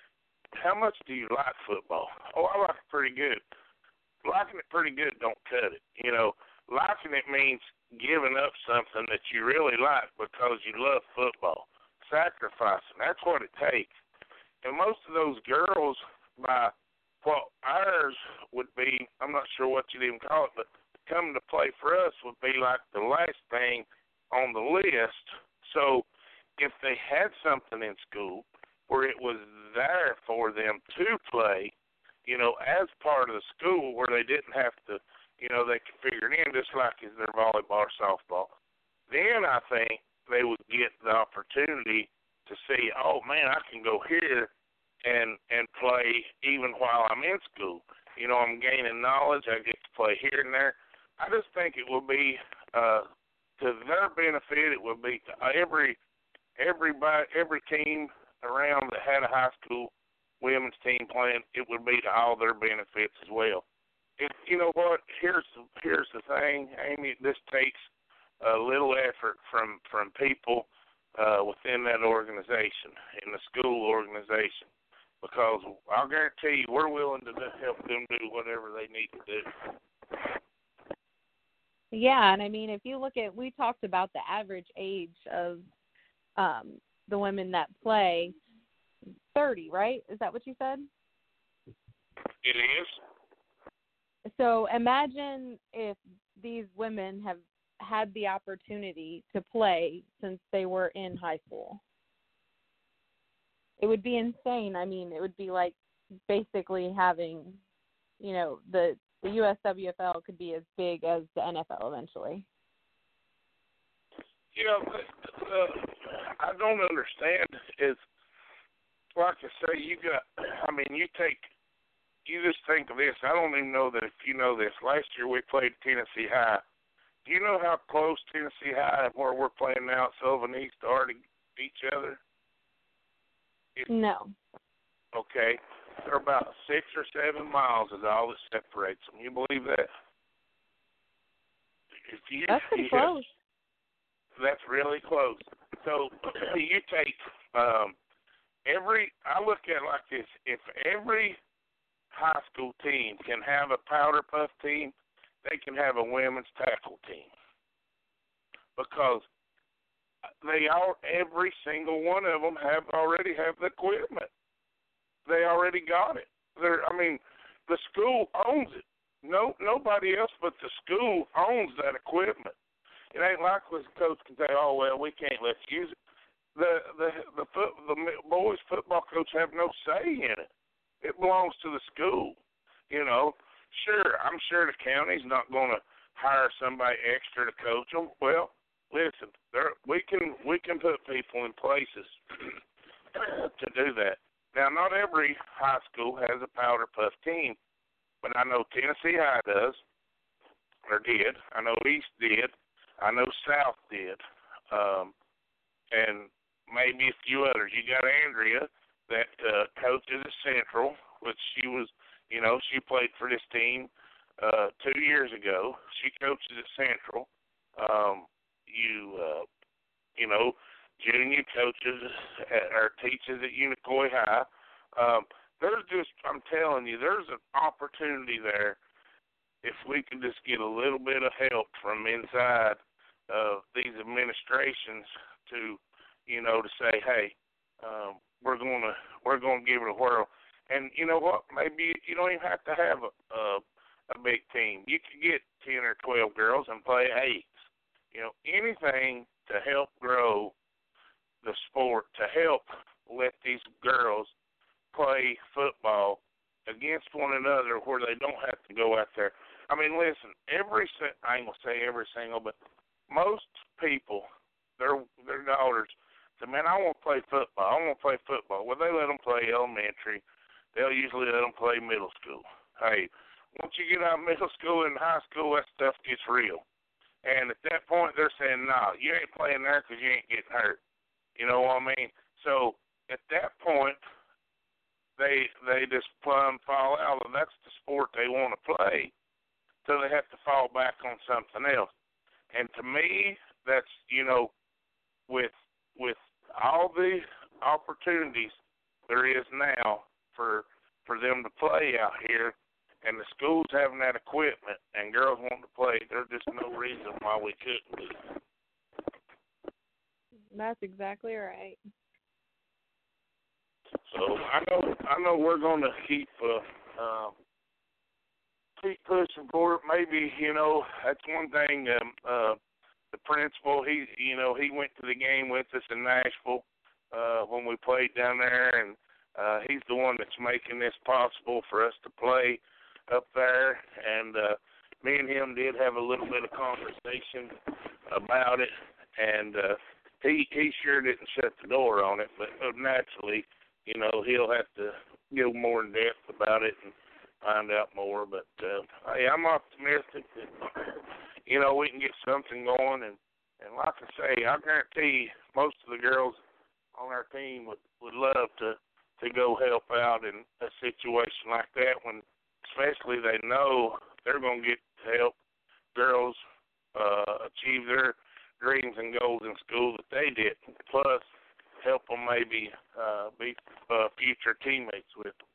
Speaker 3: how much do you like football? Oh, I like it pretty good. Liking it pretty good don't cut it. You know, liking it means giving up something that you really like because you love football. Sacrificing, that's what it takes. And most of those girls, by what ours would be, I'm not sure what you'd even call it, but coming to play for us would be like the last thing on the list. So if they had something in school where it was there for them to play, you know, as part of the school where they didn't have to, you know, they could figure it in just like as their volleyball or softball. Then I think they would get the opportunity to see, oh, man, I can go here and and play even while I'm in school. You know, I'm gaining knowledge. I get to play here and there. I just think it will be, uh, to their benefit, it will be to every, everybody, every team around that had a high school women's team playing, it would be to all their benefits as well. It, you know what? Here's here's the thing, Amy. This takes a little effort from from people uh, within that organization, in the school organization, because I'll guarantee you, we're willing to help them do whatever they need to do.
Speaker 4: Yeah, and I mean, if you look at, we talked about the average age of um, the women that play, thirty, right? Is that what you said?
Speaker 3: It is.
Speaker 4: So imagine if these women have had the opportunity to play since they were in high school. It would be insane. I mean, it would be like basically having, you know, the, the U S W F L could be as big as the N F L eventually.
Speaker 3: You know, uh, I don't understand is, like I say, you got, I mean, you take, you just think of this. I don't even know that if you know this. Last year we played Tennessee High. Do you know how close Tennessee High and where we're playing now at Sullivan East are to each other? It's,
Speaker 4: no.
Speaker 3: Okay. They're about six or seven miles is all that separates them. You believe that? If you,
Speaker 4: That's pretty
Speaker 3: yeah,
Speaker 4: close.
Speaker 3: That's really close. So you take um, every, I look at it like this. If every high school team can have a powder puff team, they can have a women's tackle team, because they all, every single one of them have already have the equipment. They already got it. They're, I mean, the school owns it. No, nobody else but the school owns that equipment. It ain't like the coach can say, "Oh well, we can't let you use it." the the the foot the boys football coach have no say in it. It belongs to the school. You know, sure, I'm sure the county's not going to hire somebody extra to coach them. Well, listen, there we can we can put people in places to do that. Now, not every high school has a powder puff team, but I know Tennessee High does, or did. I know East did. I know South did, um, and maybe a few others. You got Andrea that uh, coaches at Central, which she was, you know, she played for this team uh, two years ago. She coaches at Central. Um, you, uh, you know, Junior coaches at, or teaches at Unicoi High. Um, there's just, I'm telling you, there's an opportunity there if we can just get a little bit of help from inside of these administrations to, you know, to say, hey, um, we're gonna we're gonna give it a whirl. And you know what? Maybe you don't even have to have a a, a big team. You could get ten or twelve girls and play eights. You know, anything to help grow the sport, to help let these girls play football against one another where they don't have to go out there. I mean, listen, every I ain't gonna say every single, but most people, their their daughters, say, man, I want to play football. I want to play football. Well, they let them play elementary. They'll usually let them play middle school. Hey, once you get out of middle school and high school, that stuff gets real. And at that point, they're saying, no, you ain't playing there because you ain't getting hurt. You know what I mean? So at that point, they they just plumb fall out, and that's the sport they want to play. So they have to fall back on something else. And to me, that's, you know, with with all the opportunities there is now for for them to play out here, and the schools having that equipment, and girls wanting to play, there's just no reason why we couldn't do it.
Speaker 4: That's exactly right.
Speaker 3: So I know I know we're going to keep uh, uh, keep pushing for it. Maybe, you know, that's one thing. Um, uh, the principal, he you know he went to the game with us in Nashville uh, when we played down there, and uh, he's the one that's making this possible for us to play up there. And uh, me and him did have a little bit of conversation about it, and uh, he he sure didn't shut the door on it, but naturally, you know, he'll have to go more in depth about it and find out more. But uh, hey, I'm optimistic that, you know, we can get something going. And, and like I say, I guarantee most of the girls on our team would, would love to, to go help out in a situation like that, when especially they know they're going to get to help girls uh, achieve their dreams and goals in school that they did, plus help them maybe uh, be uh, future teammates with them.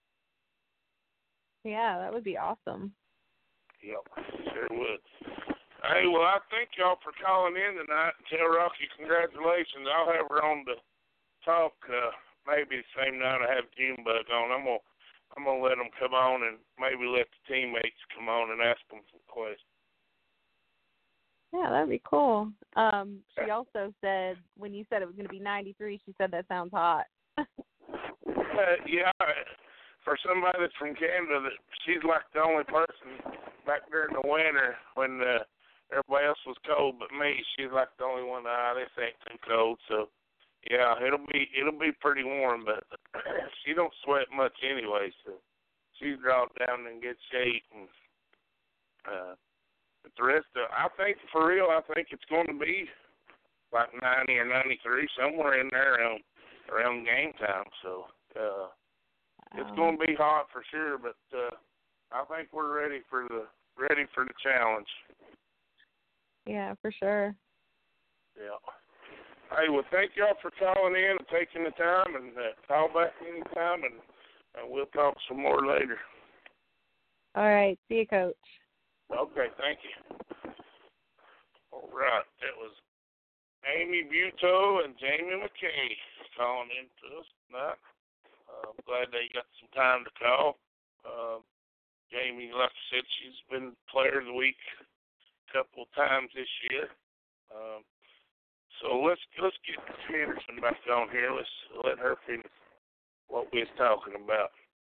Speaker 4: Yeah, that would be awesome.
Speaker 3: Yep, sure would. Hey, well, I thank y'all for calling in tonight. Tell Rocky congratulations. I'll have her on to talk uh, maybe the same night I have Junebug on. I'm gonna I'm gonna let them come on and maybe let the teammates come on and ask them some questions.
Speaker 4: Yeah, that'd be cool. Um, she also said, when you said it was going to be ninety-three, she said that sounds hot.
Speaker 3: uh, yeah, for somebody that's from Canada, she's like the only person back during the winter when uh, everybody else was cold but me. She's like the only one. Ah, this ain't too cold, so yeah, it'll be it'll be pretty warm. But she don't sweat much anyway, so she's dropped down in good shape. And uh, but the rest of, I think for real, I think it's going to be like ninety or ninety-three, somewhere in there around around game time. So uh, it's um, going to be hot for sure. But uh, I think we're ready for the ready for the challenge.
Speaker 4: Yeah, for sure.
Speaker 3: Yeah. Hey, well, thank y'all for calling in and taking the time, and uh, call back anytime, and uh, we'll talk some more later.
Speaker 4: All right. See you, Coach.
Speaker 3: Okay, thank you. All right, that was Amy Buteau and Jamie McKay calling in to us tonight. Uh, I'm glad they got some time to call. Uh, Jamie, like I said, she's been Player of the Week a couple of times this year. Um, So let's let's get Henderson back on here. Let's let her finish what we was talking about.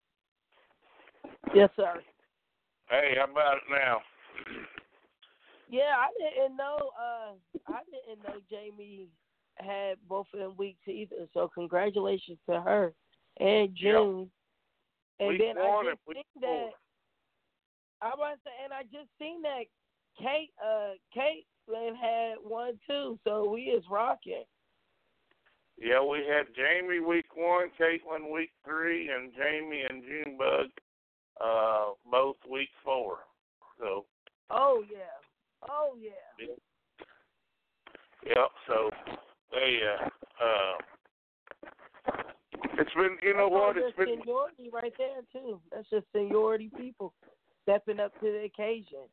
Speaker 1: Yes, sir.
Speaker 3: Hey, how about it now?
Speaker 1: Yeah, I didn't know. Uh, I didn't know Jamie had both of them weeks either. So congratulations to her and June.
Speaker 3: Yep.
Speaker 1: And
Speaker 3: week
Speaker 1: then
Speaker 3: one
Speaker 1: I
Speaker 3: and
Speaker 1: just
Speaker 3: week
Speaker 1: seen that. I was say, and I just seen that Kate, uh, Caitlin had one too. So we is rocking.
Speaker 3: Yeah, we had Jamie week one, Caitlin week three, and Jamie and Junebug uh, both week four. So.
Speaker 1: Oh yeah. Oh yeah.
Speaker 3: Yep. Yep. So they. Uh, uh, it's been. You know what? It's been
Speaker 1: seniority right there too. That's just seniority people stepping up to the occasion.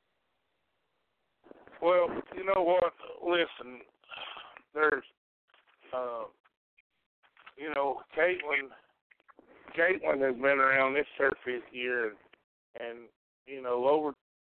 Speaker 3: Well, you know what? Listen, there's. Uh, you know, Caitlin, Caitlin has been around this her fifth year, and, and you know, over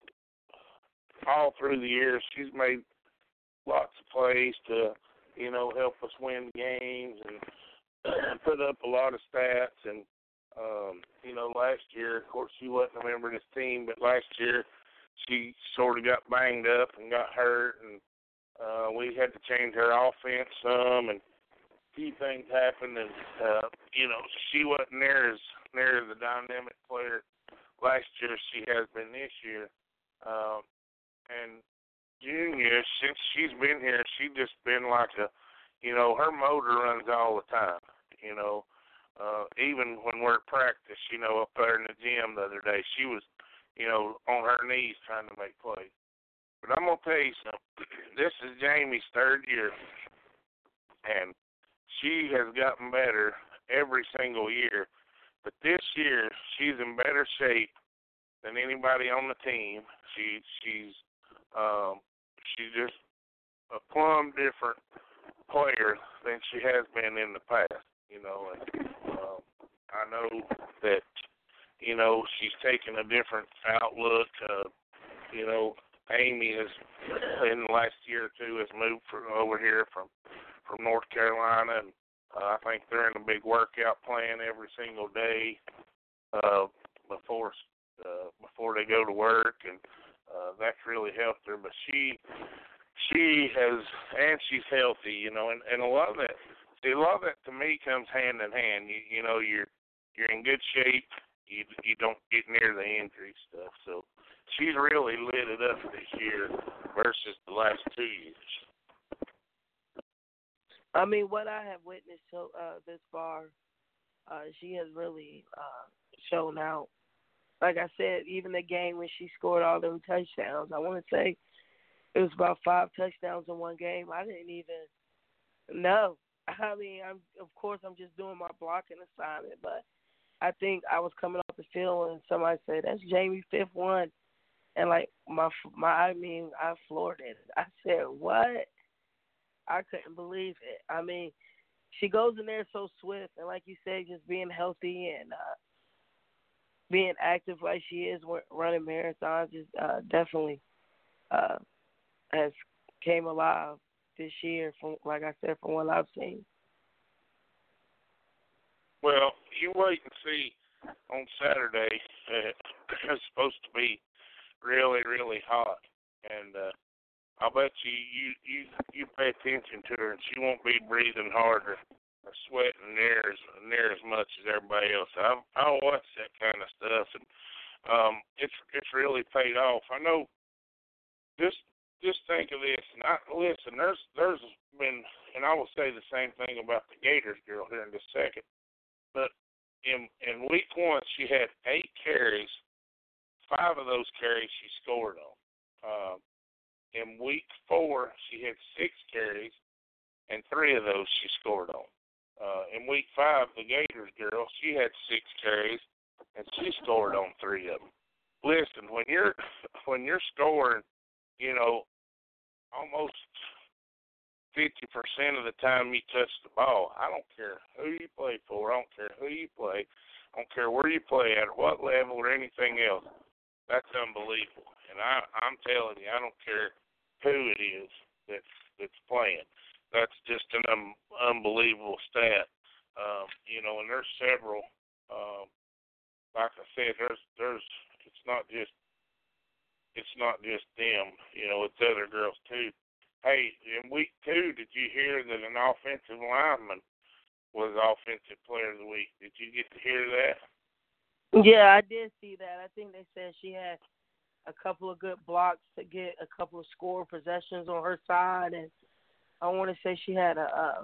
Speaker 3: all through the years, she's made lots of plays to, you know, help us win games and put up a lot of stats. And um, you know, last year, of course, she wasn't a member of this team, but last year she sort of got banged up and got hurt, and Uh, we had to change her offense some, and a few things happened, and uh, you know, she wasn't near as near the dynamic player last year she has been this year. Um, and Junior, since she's been here, she just been like a, you know, her motor runs all the time. You know, uh, even when we're at practice, you know, up there in the gym the other day, she was, you know, on her knees trying to make plays. But I'm going to tell you something. This is Jamie's third year, and she has gotten better every single year. But this year, she's in better shape than anybody on the team. She She's um, she's just a plumb different player than she has been in the past, you know. And um, I know that, you know, she's taken a different outlook. Uh, you know, Amy has, in the last year or two, has moved from over here from, from North Carolina, and uh, I think they're in a big workout plan every single day uh, before uh, before they go to work, and uh, that's really helped her. But she she has, and she's healthy, you know, and, and a lot of that, see, a lot of that to me comes hand in hand. You, you know, you're you're in good shape. You you don't get near the injury stuff, so. She's really lit it up this year versus the last two years.
Speaker 1: I mean, what I have witnessed so uh, this far, uh, she has really uh, shown out. Like I said, even the game when she scored all them touchdowns, I want to say it was about five touchdowns in one game. I didn't even know. I mean, I'm of course I'm just doing my blocking assignment, but I think I was coming off the field and somebody said, "That's Jamie fifth one." And, like, my, my, I mean, I floored it. I said, what? I couldn't believe it. I mean, she goes in there so swift. And, like you said, just being healthy and uh, being active like she is running marathons is uh, definitely uh, has came alive this year, from like I said, from what I've seen.
Speaker 3: Well, you wait and see on Saturday. Uh, it's supposed to be really, really hot, and uh, I'll bet you, you you you pay attention to her, and she won't be breathing harder or sweating near as near as much as everybody else. I I watch that kind of stuff, and um, it's it's really paid off. I know. Just just think of this, and I, listen. There's there's been, and I will say the same thing about the Gators girl here in just a second, but in in week one she had eight carries. Five of those carries she scored on. Uh, in week four, she had six carries, and three of those she scored on. Uh, in week five, the Gators girl, she had six carries, and she scored on three of them. Listen, when you're when you're scoring, you know, almost fifty percent of the time you touch the ball, I don't care who you play for, I don't care who you play, I don't care where you play at, or what level, or anything else. That's unbelievable. And I, I'm telling you, I don't care who it is that that's playing. That's just an um, unbelievable stat. Um, you know, and there's several. Um, like I said, there's there's it's not just it's not just them. You know, it's other girls too. Hey, in week two, did you hear that an offensive lineman was offensive player of the week? Did you get to hear that?
Speaker 1: Yeah, I did see that. I think they said she had a couple of good blocks to get a couple of score possessions on her side, and I want to say she had a. Uh,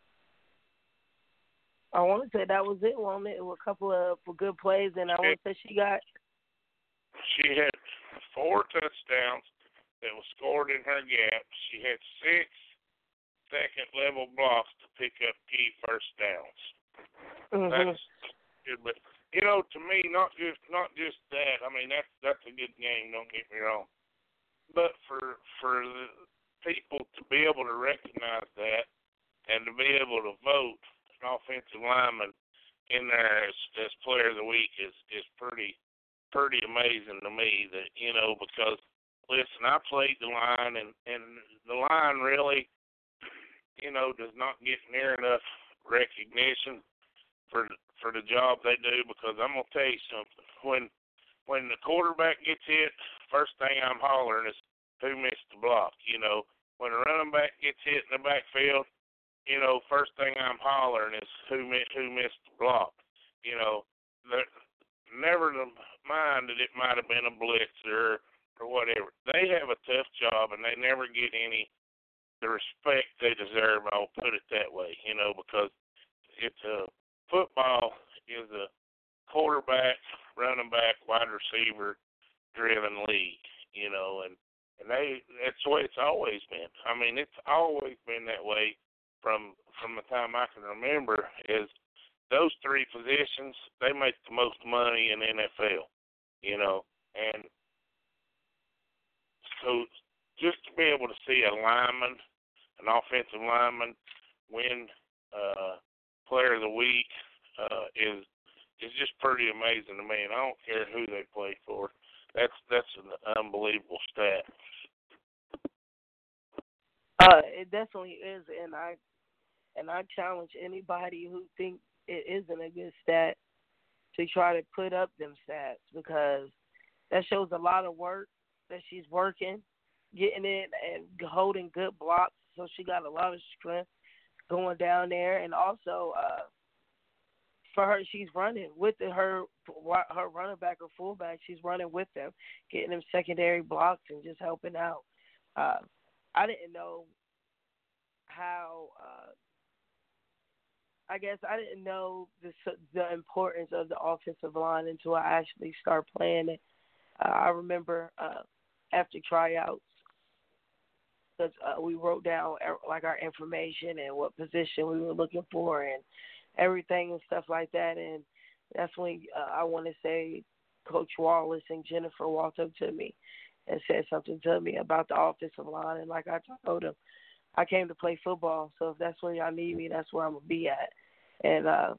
Speaker 1: I want to say that was it. One, it was a couple of good plays, and I want to say she got.
Speaker 3: She had four touchdowns that was scored in her gap. She had six second-level blocks to pick up key first downs.
Speaker 1: Mm-hmm.
Speaker 3: That's good, but you know, to me, not just not just that. I mean, that's that's a good game. Don't get me wrong, but for for the people to be able to recognize that and to be able to vote an offensive lineman in there as, as player of the week is is pretty pretty amazing to me. That you know, because listen, I played the line, and and the line really, you know, does not get near enough recognition for for the job they do, because I'm gonna tell you something. When when the quarterback gets hit, first thing I'm hollering is who missed the block. You know, when a running back gets hit in the backfield, you know, first thing I'm hollering is who who missed the block. You know, never mind that it might have been a blitz or or whatever. They have a tough job, and they never get any the respect they deserve. I'll put it that way. You know, because it's a football is a quarterback, running back, wide receiver driven league, you know, and, and they that's the way it's always been. I mean, it's always been that way from from the time I can remember, is those three positions, they make the most money in the N F L, you know, and so just to be able to see a lineman, an offensive lineman, win uh player of the week uh, is is just pretty amazing to me, and I don't care who they play for. That's that's an unbelievable stat.
Speaker 1: Uh, it definitely is, and I and I challenge anybody who thinks it isn't a good stat to try to put up them stats, because that shows a lot of work that she's working, getting it and holding good blocks. So she got a lot of strength going down there, and also uh, for her, she's running with the, her her running back or fullback. She's running with them, getting them secondary blocks and just helping out. Uh, I didn't know how. Uh, I guess I didn't know the the importance of the offensive line until I actually started playing it. Uh, I remember uh, after tryouts, because uh, we wrote down like our information and what position we were looking for and everything and stuff like that. And that's when uh, I want to say Coach Wallace and Jennifer walked up to me and said something to me about the offensive line. And like I told them, I came to play football, so if that's where y'all need me, that's where I'm going to be at. And uh,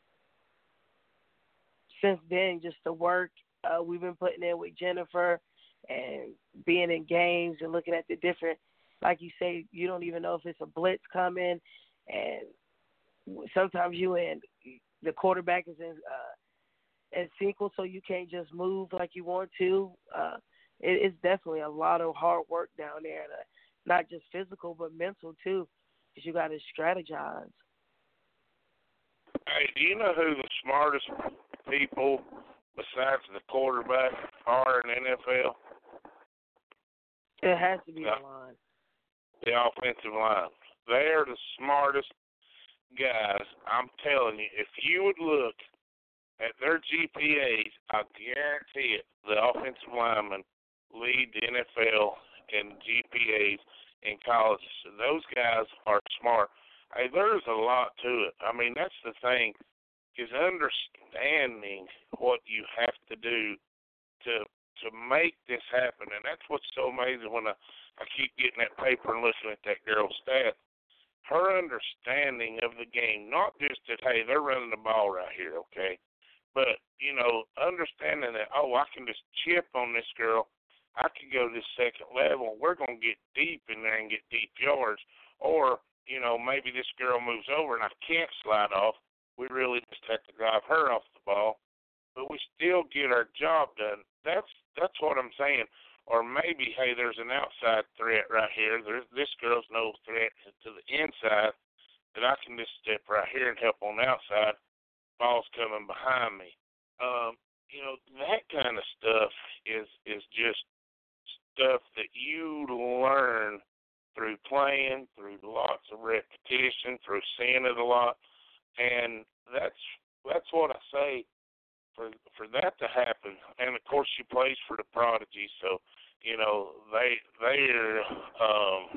Speaker 1: since then, just the work uh, we've been putting in with Jennifer and being in games and looking at the different, like you say, you don't even know if it's a blitz coming, and sometimes you and the quarterback is in uh, in sequel, so you can't just move like you want to. Uh, it, it's definitely a lot of hard work down there, and, uh, not just physical but mental too, because you got to strategize.
Speaker 3: Hey, do you know who the smartest people besides the quarterback are in the N F L?
Speaker 1: It has to be
Speaker 3: yeah.
Speaker 1: the line.
Speaker 3: The offensive line. They are the smartest guys. I'm telling you, if you would look at their G P As, I guarantee it, the offensive linemen lead the N F L in G P As in colleges. So those guys are smart. Hey, there's a lot to it. I mean, that's the thing, is understanding what you have to do to to make this happen. And that's what's so amazing when I, I keep getting that paper and looking at that girl's stats. Her understanding of the game, not just that, hey, they're running the ball right here, okay, but, you know, understanding that, oh, I can just chip on this girl I could go to this second level. We're going to get deep in there and get deep yards. Or, you know, maybe this girl moves over and I can't slide off. We really just have to drive her off the ball. But we still get our job done. That's that's what I'm saying. Or maybe, hey, there's an outside threat right here. There's, this girl's no threat to the inside that I can just step right here and help on the outside. Ball's coming behind me. Um, you know, that kind of stuff is is just stuff that you learn through playing, through lots of repetition, through seeing it a lot. And that's that's what I say. For for that to happen, and of course she plays for the Prodigy, so you know they they're um,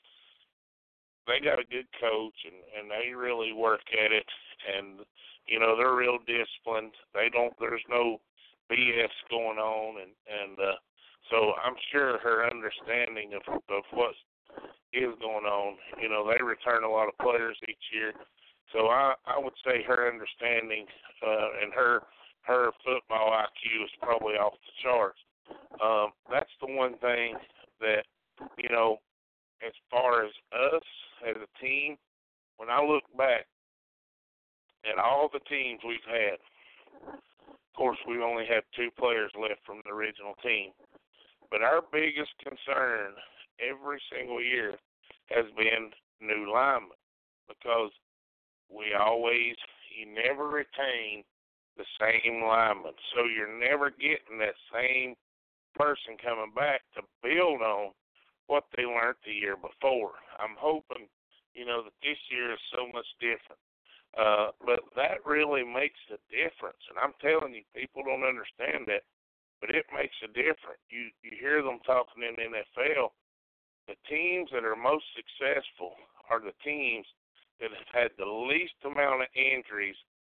Speaker 3: they got a good coach, and, and they really work at it, and you know they're real disciplined. They don't there's no B S going on, and and uh, so I'm sure her understanding of of what is going on. You know they return a lot of players each year, so I I would say her understanding uh, and her. Her football I Q is probably off the charts. Um, that's the one thing that, you know, as far as us as a team, when I look back at all the teams we've had, of course we only have two players left from the original team, but our biggest concern every single year has been new linemen, because we always, you never retain the same lineman. So you're never getting that same person coming back to build on what they learned the year before. I'm hoping, you know, that this year is so much different. Uh, but that really makes a difference. And I'm telling you, people don't understand that, but it makes a difference. You, you hear them talking in the N F L, the teams that are most successful are the teams that have had the least amount of injuries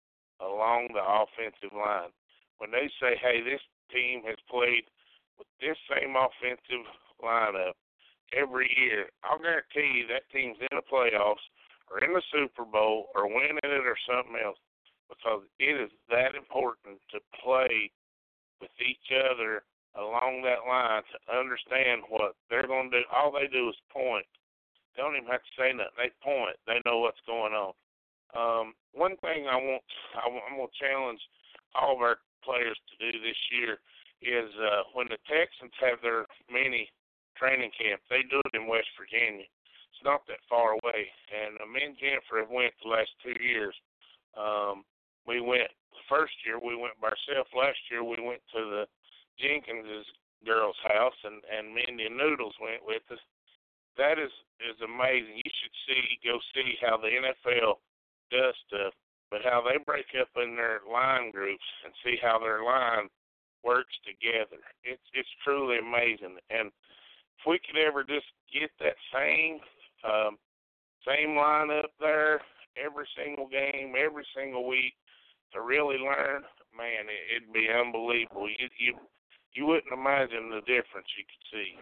Speaker 3: along the offensive line. When they say, hey, this team has played with this same offensive lineup every year, I'll guarantee you that team's in the playoffs or in the Super Bowl or winning it or something else, because it is that important to play with each other along that line to understand what they're going to do. All they do is point. They don't even have to say nothing. They point. They know what's going on. Um, one thing I want, I want, I'm going to challenge all of our players to do this year is uh, when the Texans have their mini training camp, they do it in West Virginia. It's not that far away. And uh, me and Jennifer have went the last two years. Um, we went, the first year we went by ourselves. Last year we went to the Jenkins' girls' house, and, and Mindy and Noodles went with us. That is, is amazing. You should see, go see how the N F L does stuff, but how they break up in their line groups and see how their line works together. It's it's truly amazing. And if we could ever just get that same um, same line up there every single game, every single week to really learn, man, it, it'd be unbelievable. You you you wouldn't imagine the difference you could see.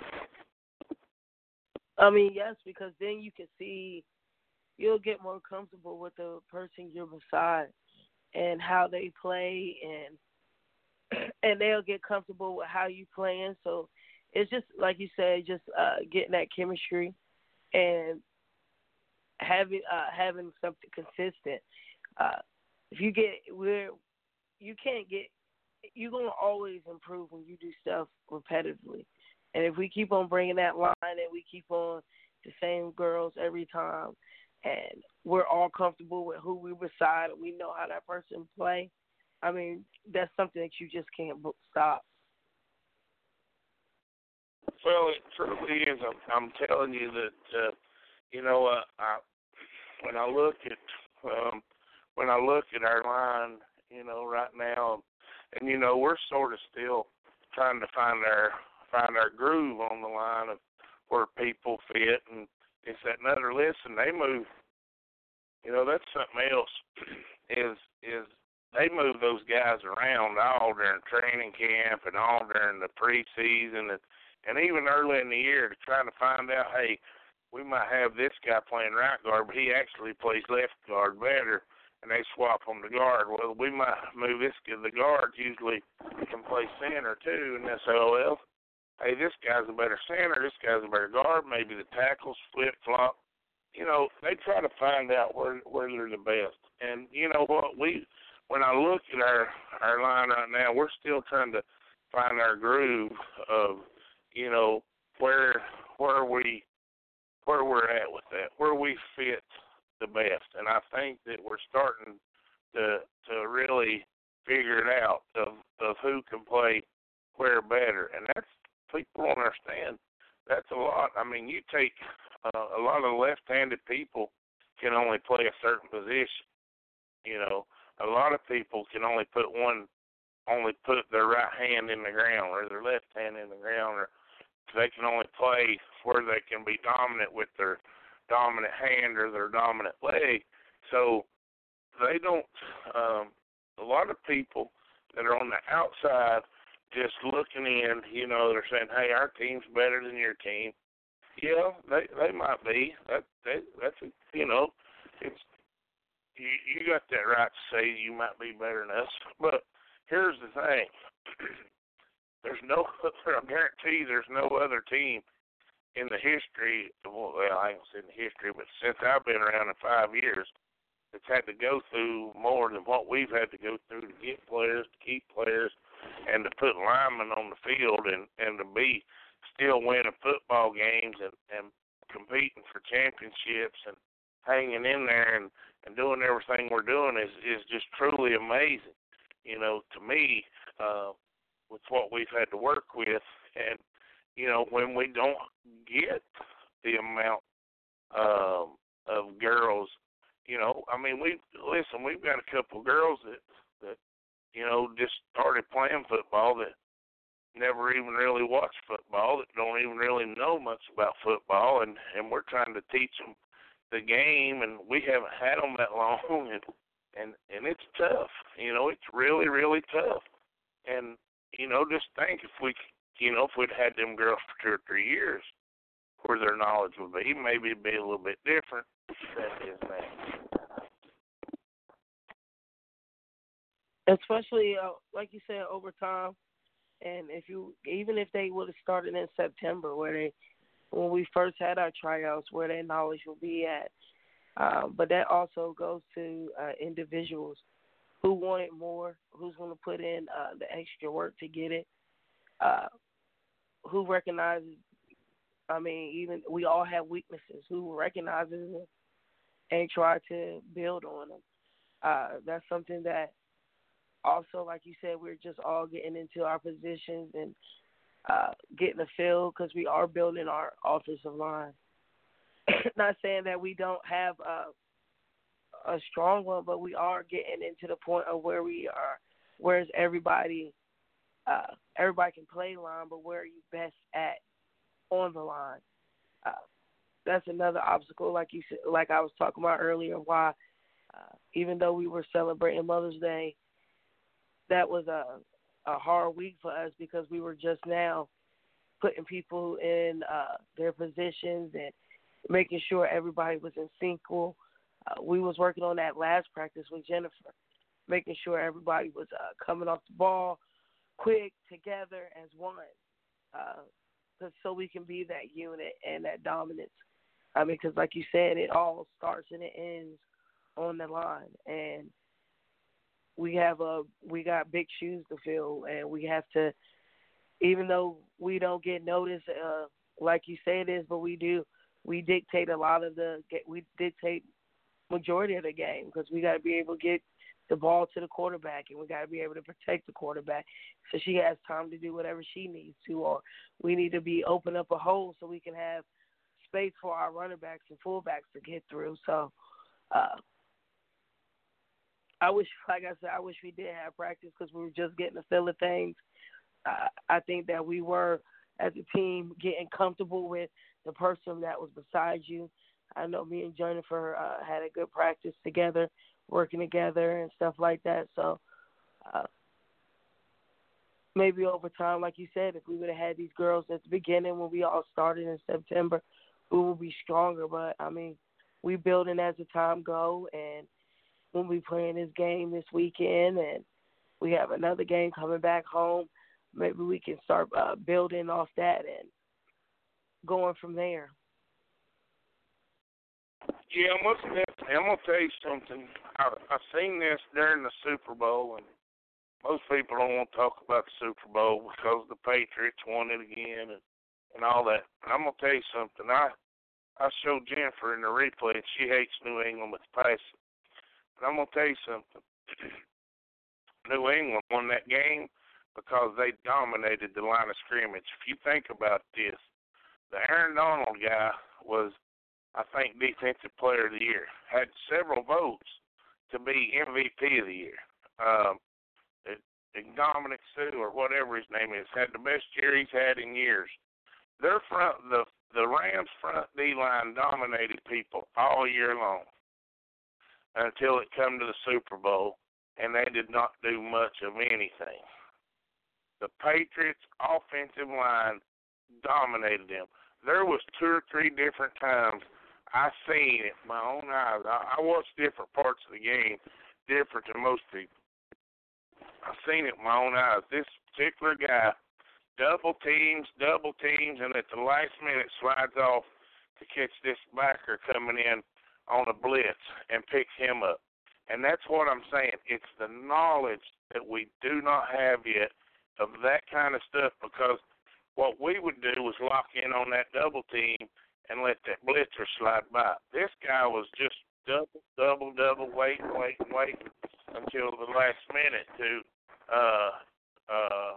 Speaker 1: I mean, yes, because then you can see. You'll get more comfortable with the person you're beside and how they play, and and they'll get comfortable with how you playing. So it's just, like you said, just uh, getting that chemistry and having uh, having something consistent. Uh, if you get where you can't get, you're gonna always improve when you do stuff repetitively. And if we keep on bringing that line and we keep on the same girls every time, and we're all comfortable with who we beside, and we know how that person play, I mean, that's something that you just can't stop.
Speaker 3: Well, it truly is. I'm, I'm telling you that, uh, you know, uh, I, when I look at um, when I look at our line, you know, right now, and you know, we're sort of still trying to find our find our groove on the line of where people fit, and it's that another listen, they move, you know, that's something else, is is they move those guys around all during training camp and all during the preseason and, and even early in the year to try to find out, hey, we might have this guy playing right guard, but he actually plays left guard better, and they swap on the guard. Well, we might move this guy, the guard usually can play center too, and they say, oh, well, hey, this guy's a better center, this guy's a better guard, maybe the tackles flip-flop. You know, they try to find out where where they're the best. And you know what, we when I look at our, our line right now, we're still trying to find our groove of, you know, where where we where we're at with that, where we fit the best. And I think that we're starting to to really figure it out of, of who can play where better. And that's, people don't understand. That's a lot. I mean, you take uh, a lot of left-handed people can only play a certain position. You know, a lot of people can only put one, only put their right hand in the ground or their left hand in the ground, or they can only play where they can be dominant with their dominant hand or their dominant leg. So they don't, um, a lot of people that are on the outside just looking in, you know, they're saying, hey, our team's better than your team. Yeah, they they might be. That, that that's a, you know, it's you, you got that right to say you might be better than us. But here's the thing: there's no, I guarantee there's no other team in the history. Well, I ain't say in the history, but since I've been around in five years, that's had to go through more than what we've had to go through to get players, to keep players, and to put linemen on the field, and, and to be still winning football games and, and competing for championships and hanging in there and, and doing everything we're doing is, is just truly amazing. You know, to me, uh, with what we've had to work with, and, you know, when we don't get the amount um, of girls, you know, I mean, we listen, we've got a couple of girls that, that, you know, just started playing football that never even really watched football, that don't even really know much about football, and, and we're trying to teach them the game, and we haven't had them that long, and, and, and it's tough. You know, it's really, really tough. And, you know, just think if we, you know, if we'd had them girls for two or three years, where their knowledge would be, maybe it'd be a little bit different than it is now.
Speaker 1: Especially, uh, like you said, over time. And if you, even if they would have started in September, where they, when we first had our tryouts, where their knowledge will be at. Um, but that also goes to uh, individuals who want it more, who's going to put in uh, the extra work to get it, uh, who recognizes. I mean, even we all have weaknesses. Who recognizes them and try to build on them. Uh, that's something that. Also, like you said, we're just all getting into our positions and uh, getting a feel because we are building our offensive line. Not saying that we don't have a, a strong one, but we are getting into the point of where we are, whereas everybody, uh, everybody can play line, but where are you best at on the line? Uh, that's another obstacle, like you said, like I was talking about earlier. Why, uh, even though we were celebrating Mother's Day, that was a, a hard week for us because we were just now putting people in uh, their positions and making sure everybody was in sync. Uh, we was working on that last practice with Jennifer, making sure everybody was uh, coming off the ball quick, together as one, uh, so we can be that unit and that dominance. I mean, because like you said, it all starts and it ends on the line. And we have a we got big shoes to fill, and we have to, even though we don't get noticed uh, like you say it is, but we do. We dictate a lot of the we dictate majority of the game because we got to be able to get the ball to the quarterback, and we got to be able to protect the quarterback so she has time to do whatever she needs to, or we need to be open up a hole so we can have space for our running backs and fullbacks to get through. So. Uh, I wish, like I said, I wish we did have practice because we were just getting the feel of things. Uh, I think that we were, as a team, getting comfortable with the person that was beside you. I know me and Jennifer uh, had a good practice together, working together and stuff like that. So uh, maybe over time, like you said, if we would have had these girls at the beginning when we all started in September, we would be stronger. But, I mean, we building as the time go, and we'll be playing this game this weekend, and we have another game coming back home maybe we can start uh, building off that and going from there.
Speaker 3: Yeah, most definitely. I'm gonna tell you something. I I seen this during the Super Bowl, and most people don't want to talk about the Super Bowl because the Patriots won it again and, and all that. And I'm gonna tell you something. I I showed Jennifer in the replay, and she hates New England with passion. But I'm gonna tell you something. New England won that game because they dominated the line of scrimmage. If you think about this, the Aaron Donald guy was, I think, Defensive Player of the Year. Had several votes to be M V P of the year. Um, Dominic Sue, or whatever his name is, had the best year he's had in years. Their front, the the Rams front D line dominated people all year long until it come to the Super Bowl, and they did not do much of anything. The Patriots offensive line dominated them. There was two or three different times I seen it with my own eyes. I, I watched different parts of the game, different than most people. I seen it with my own eyes. This particular guy double teams, double teams, and at the last minute slides off to catch this backer coming in on a blitz and picks him up. And that's what I'm saying. It's the knowledge that we do not have yet of that kind of stuff, because what we would do was lock in on that double team and let that blitzer slide by. This guy was just double, double, double, waiting, waiting, waiting until the last minute to, uh, uh,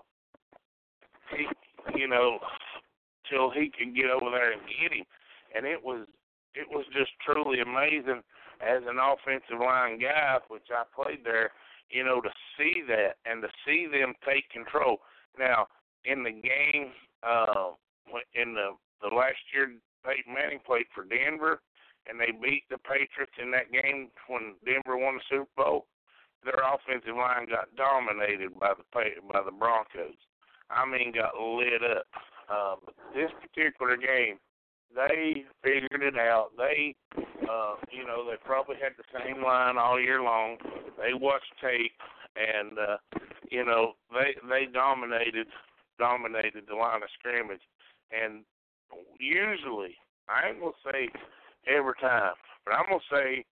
Speaker 3: he, you know, till he could get over there and get him. And it was, it was just truly amazing as an offensive line guy, which I played there, you know, to see that and to see them take control. Now, in the game, uh, in the, the last year, Peyton Manning played for Denver, and they beat the Patriots in that game when Denver won the Super Bowl. Their offensive line got dominated by the by the Broncos. I mean, got lit up. Uh, but this particular game, they figured it out. They, uh, you know, they probably had the same line all year long. They watched tape, and uh, you know, they they dominated dominated the line of scrimmage. And usually, I ain't gonna say every time, but I'm gonna say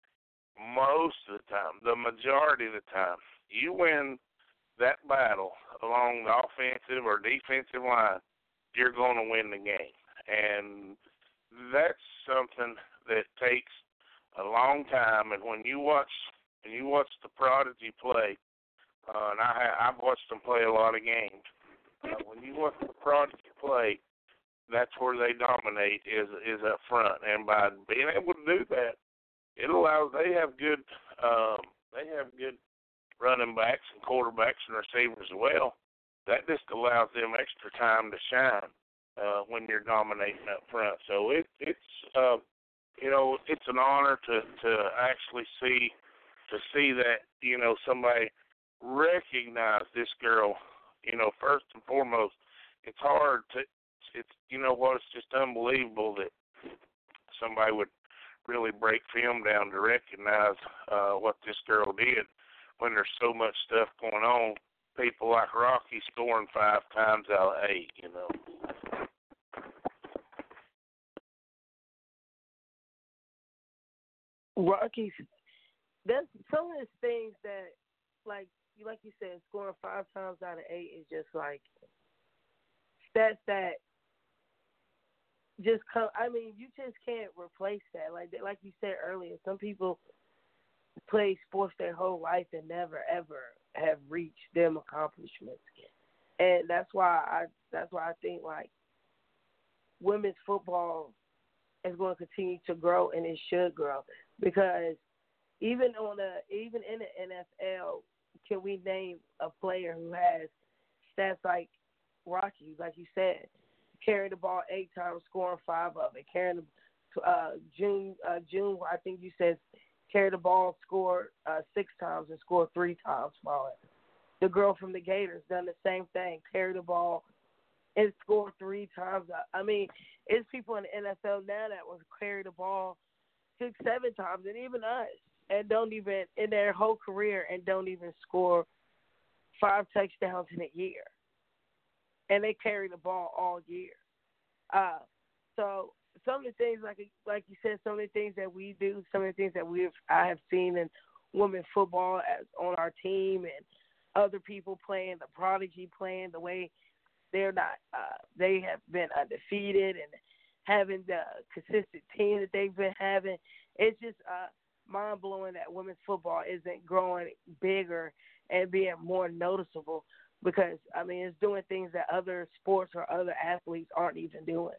Speaker 3: most of the time, the majority of the time, you win that battle along the offensive or defensive line, you're going to win the game. And that's something that takes a long time. And when you watch, when you watch the Prodigy play, uh, and I, I've watched them play a lot of games. Uh, when you watch the Prodigy play, that's where they dominate is is up front. And by being able to do that, it allows they have good um, they have good running backs and quarterbacks and receivers as well. That just allows them extra time to shine uh, when you're dominating up front. So it it's uh, you know it's an honor to, to actually see to see that you know somebody recognize this girl. You know, first and foremost, it's hard to it's you know what it's just unbelievable that somebody would really break film down to recognize uh, what this girl did when there's so much stuff going on. People like Rocky scoring five times out of eight, you know.
Speaker 1: Rocky's, that's some of the things that, like, like you said, scoring five times out of eight is just like stats that just come. I mean, you just can't replace that. Like, like you said earlier, some people play sports their whole life and never ever have reached them accomplishments, and that's why I. That's why I think like women's football is going to continue to grow, and it should grow, because even on a even in the N F L, can we name a player who has stats like Rocky, like you said? Carried the ball eight times, scoring five of it. Carrying the uh, June, uh, June, I think you said, carried the ball, scored uh, six times, and scored three times for it. The girl from the Gators done the same thing, carried the ball and scored three times. I mean, it's people in the N F L now that will carry the ball six, seven times, and even us, and don't even in their whole career and don't even score five touchdowns in a year. and they carry the ball all year. Uh, so some of the things, like like you said, some of the things that we do, some of the things that we have, I have seen in women's football as on our team and other people playing, the prodigy playing, the way they're not, uh, they have been undefeated and having the consistent team that they've been having. It's just uh, mind blowing that women's football isn't growing bigger and being more noticeable because, I mean, it's doing things that other sports or other athletes aren't even doing.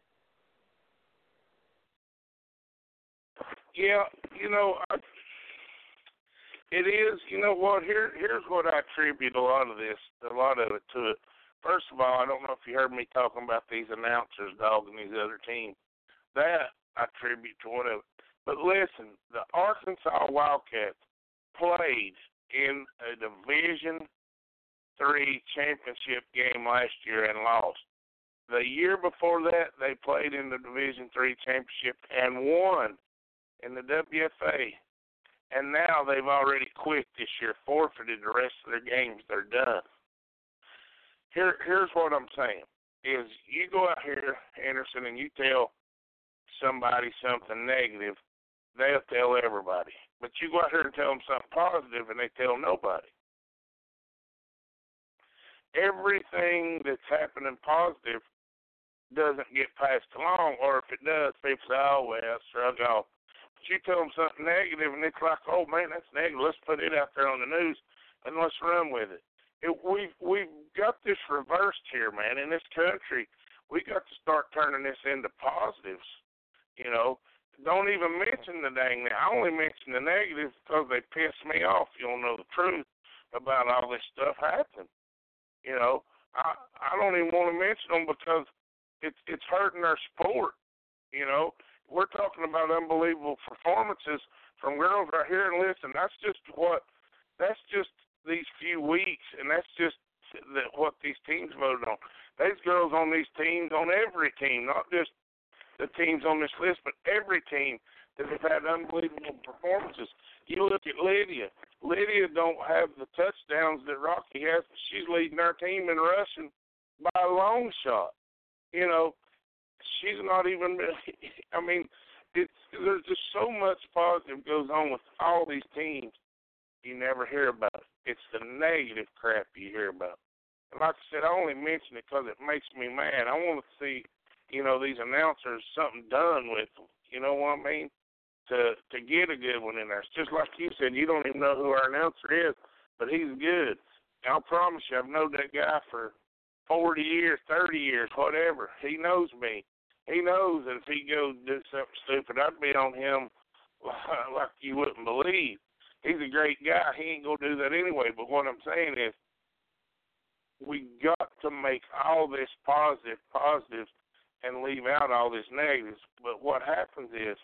Speaker 3: Yeah, you know, I, it is, you know what, here, here's what I attribute a lot of this, a lot of it to it. First of all, I don't know if you heard me talking about these announcers dogging these other teams. That I attribute to one of it. But listen, the Arkansas Wildcats played in a Division Three championship game last year and lost. The year before that, they played in the Division Three championship and won in the W F A. And now they've already quit this year, forfeited the rest of their games. They're done. Here, here's what I'm saying, is you go out here, Anderson, and you tell somebody something negative, they'll tell everybody. But you go out here and tell them something positive, and they tell nobody. Everything that's happening positive doesn't get passed along, or if it does, people say, oh, well, shrug off. But you tell them something negative, and it's like, oh, man, that's negative. Let's put it out there on the news, and let's run with it. it we've, we've got this reversed here, man, in this country. We got to start turning this into positives, you know. Don't even mention the dang thing. I only mention the negatives because they piss me off. You don't know the truth about all this stuff happening. You know, I I don't even want to mention them because it's it's hurting our sport. You know, we're talking about unbelievable performances from girls right here, and listen, that's just what that's just these few weeks, and that's just the, what these teams voted on. These girls on these teams, on every team, not just the teams on this list, but every team that have had unbelievable performances. You look at Lydia. Lydia don't have the touchdowns that Rocky has, but she's leading our team in rushing by a long shot. You know, she's not even, I mean, it's, there's just so much positive goes on with all these teams you never hear about it. It's the negative crap you hear about. And like I said, I only mention it because it makes me mad. I want to see, you know, these announcers, something done with them. You know what I mean? To to get a good one in there. It's just like you said, you don't even know who our announcer is, but he's good. And I'll promise you, I've known that guy for forty years, thirty years, whatever. He knows me. He knows that if he goes do something stupid, I'd be on him like you wouldn't believe. He's a great guy. He ain't going to do that anyway. But what I'm saying is we got to make all this positive positive and leave out all this negatives. But what happens is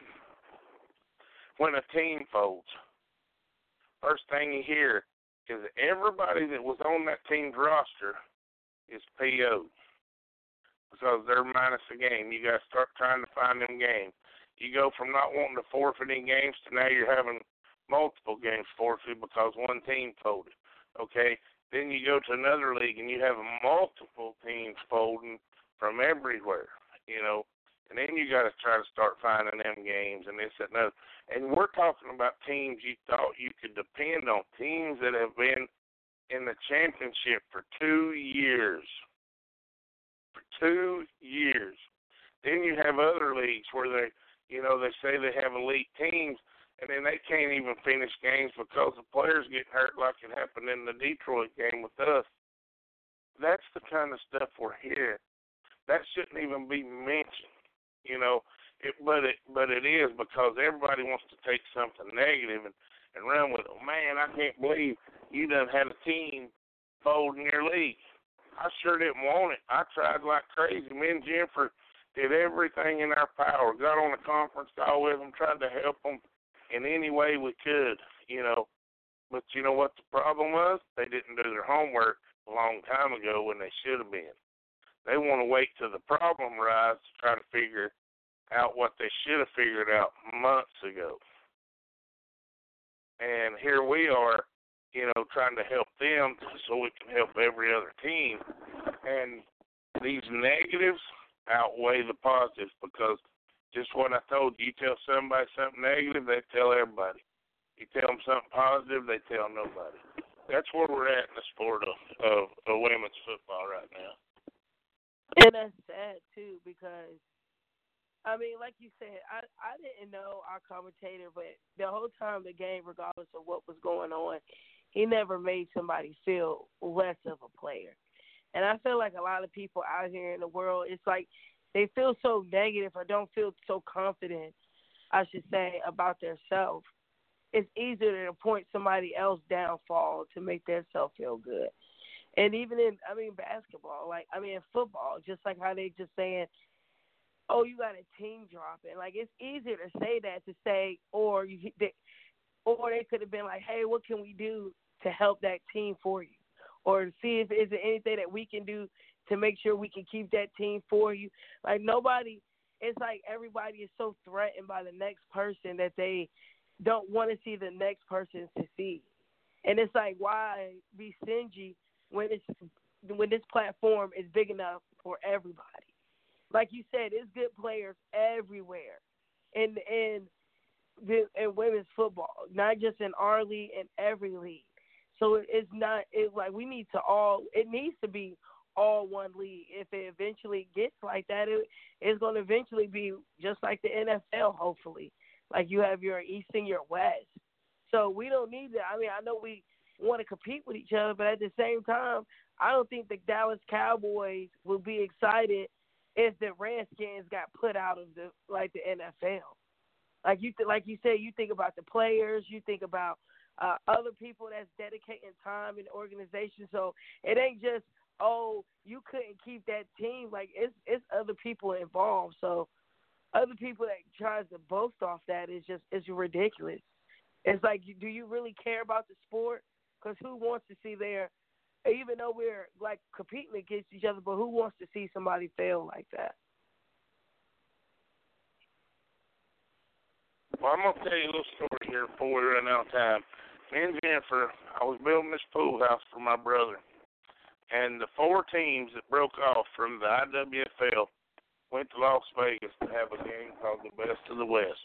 Speaker 3: when a team folds, first thing you hear is that everybody that was on that team's roster is P O'd because they're minus a game. You got to start trying to find them games. You go from not wanting to forfeit any games to now you're having multiple games forfeited because one team folded, okay? Then you go to another league and you have multiple teams folding from everywhere, you know, and then you got to try to start finding them games and this and that. And we're talking about teams you thought you could depend on, teams that have been in the championship for two years, for two years. Then you have other leagues where they, you know, they say they have elite teams, and then they can't even finish games because the players get hurt like it happened in the Detroit game with us. That's the kind of stuff we're hearing. That shouldn't even be mentioned, you know. It, but it but it is because everybody wants to take something negative and, and run with it. Man, I can't believe you done had a team fold in your league. I sure didn't want it. I tried like crazy. Me and Jennifer did everything in our power. Got on a conference call with them, tried to help them in any way we could, you know. But you know what the problem was? They didn't do their homework a long time ago when they should have been. They want to wait till the problem arises to try to figure out what they should have figured out months ago. And here we are, you know, trying to help them so we can help every other team. And these negatives outweigh the positives because just what I told you, you tell somebody something negative, they tell everybody. You tell them something positive, they tell nobody. That's where we're at in the sport of, of, of women's football right now.
Speaker 1: And that's sad, too, because, I mean, like you said, I, I didn't know our commentator, but the whole time the game, regardless of what was going on, he never made somebody feel less of a player. And I feel like a lot of people out here in the world, it's like they feel so negative or don't feel so confident, I should say, about themselves. It's easier to point somebody else's downfall to make themselves feel good. And even in, I mean, basketball, like, I mean, in football, just like how they just saying, oh, you got a team dropping. Like, it's easier to say that to say, or you, they, or they could have been like, hey, what can we do to help that team for you? Or to see if is there anything that we can do to make sure we can keep that team for you. Like, nobody, it's like everybody is so threatened by the next person that they don't want to see the next person succeed. And it's like, why be stingy when it's when this platform is big enough for everybody? Like you said, there's good players everywhere in in in women's football, not just in our league, in every league. So it's not it's like we need to all it needs to be all one league. If it eventually gets like that, it, it's going to eventually be just like the N F L, hopefully. Like you have your East and your West. So we don't need that. I mean, I know we want to compete with each other, but at the same time, I don't think the Dallas Cowboys will be excited if the Redskins got put out of the like the N F L. Like you, th- like you said, you think about the players, you think about uh, other people that's dedicating time in the organization. So it ain't just oh you couldn't keep that team. Like it's it's other people involved. So other people that tries to boast off that is just it's ridiculous. It's like, do you really care about the sport? Because who wants to see their, even though we're like competing against each other, but who wants to see somebody fail like that?
Speaker 3: Well, I'm going to tell you a little story here before we run out of time. Me and Jennifer, I was building this pool house for my brother. And the four teams that broke off from the I W F L went to Las Vegas to have a game called the Best of the West.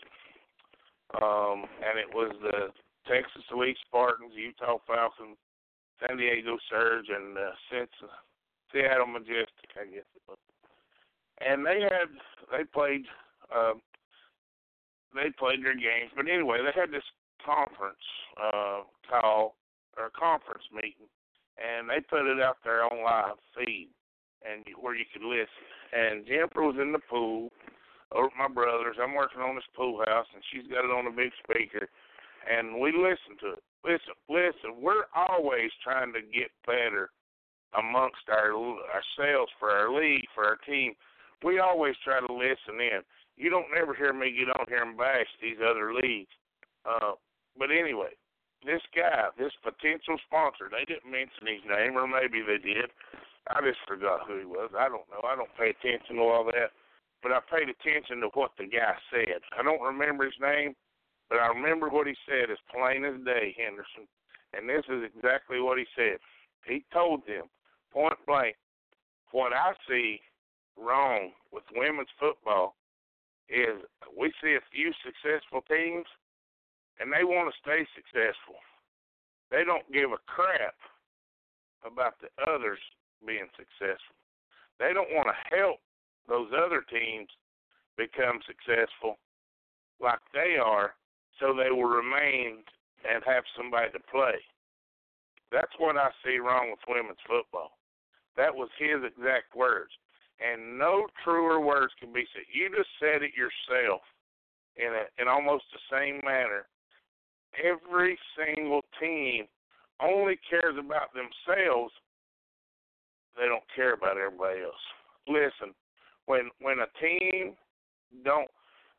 Speaker 3: Um, and it was the Texas Elite Spartans, Utah Falcons, San Diego Surge, and uh, Seattle Majestic, I guess it was. And they had, they played, uh, they played their games. But anyway, they had this conference uh, call, or conference meeting, and they put it out there on live feed, and where you could listen. And Jennifer was in the pool over at my brother's. I'm working on this pool house, and she's got it on a big speaker, and we listen to it. Listen, listen, we're always trying to get better amongst our ourselves, for our league, for our team. We always try to listen in. You don't never hear me get on here and bash these other leagues. Uh, but anyway, this guy, this potential sponsor, they didn't mention his name, or maybe they did. I just forgot who he was. I don't know. I don't pay attention to all that. But I paid attention to what the guy said. I don't remember his name, but I remember what he said as plain as day, Henderson. And this is exactly what he said. He told them, point blank, what I see wrong with women's football is we see a few successful teams, and they want to stay successful. They don't give a crap about the others being successful. They don't want to help those other teams become successful like they are, so they will remain and have somebody to play. That's what I see wrong with women's football. That was his exact words. And no truer words can be said. You just said it yourself in a, in almost the same manner. Every single team only cares about themselves. They don't care about everybody else. Listen, when when a team don't,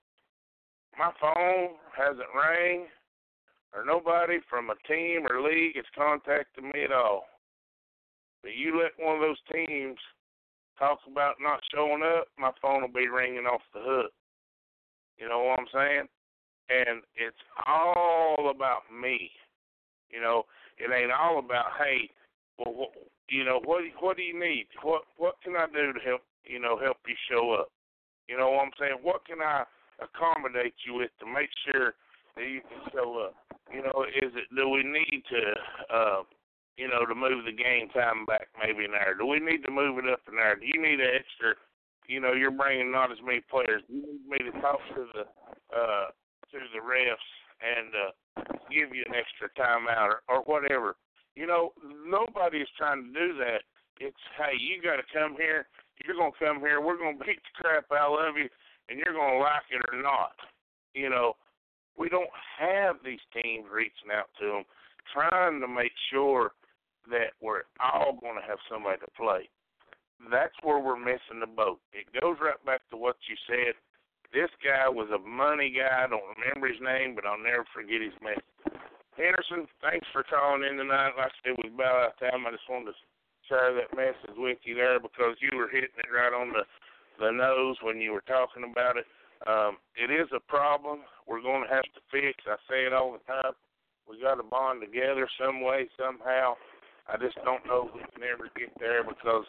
Speaker 3: my phone hasn't rang, or nobody from a team or league has contacted me at all. But you let one of those teams talk about not showing up, my phone will be ringing off the hook. You know what I'm saying? And it's all about me. You know, it ain't all about, hey, well, what, you know, what what do you need? What what can I do to help you know help you show up? You know what I'm saying? What can I accommodate you with to make sure that you can show up? You know, is it do we need to uh, you know to move the game time back maybe an hour? Do we need to move it up an hour? Do you need an extra? You know, you're bringing not as many players. You need me to talk to the uh, to the refs and uh, give you an extra timeout or, or whatever. You know, nobody is trying to do that. It's, hey, you got to come here. You're going to come here. We're going to beat the crap out of you, and you're going to like it or not. You know, we don't have these teams reaching out to them, trying to make sure that we're all going to have somebody to play. That's where we're missing the boat. It goes right back to what you said. This guy was a money guy. I don't remember his name, but I'll never forget his message. Henderson, thanks for calling in tonight. Like I said, it was about out of time. I just wanted to share that message with you there because you were hitting it right on the, the nose when you were talking about it. Um, it is a problem we're going to have to fix. I say it all the time. We got to bond together some way, somehow. I just don't know if we can ever get there because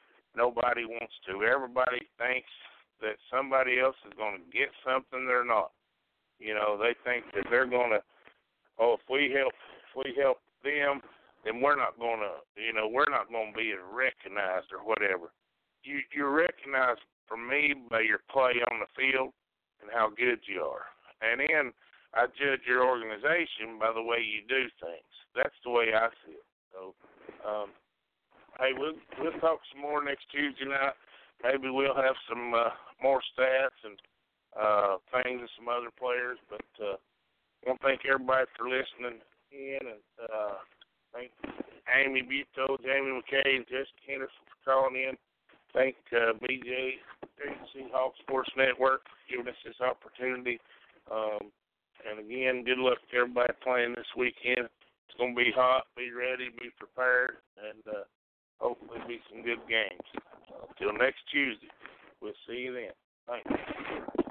Speaker 3: nobody wants to. Everybody thinks that somebody else is going to get something they're not. You know, they think that they're going to, oh, if we help, if we help them, then we're not going to, you know, we're not going to be recognized or whatever. You, you're recognized for me by your play on the field and how good you are. And then I judge your organization by the way you do things. That's the way I see it. So, um, hey, we'll we'll talk some more next Tuesday night. Maybe we'll have some uh, more stats and uh, things and some other players. But uh, I want to thank everybody for listening in, and uh, thank Amy Buteau, Jamie McKay, and Jessica Henderson for calling in. Thank uh, B J, Seahawks Sports Network for giving us this opportunity. Um, and again, good luck to everybody playing this weekend. It's going to be hot. Be ready. Be prepared. And uh, hopefully be some good games. Until next Tuesday. We'll see you then. Thanks.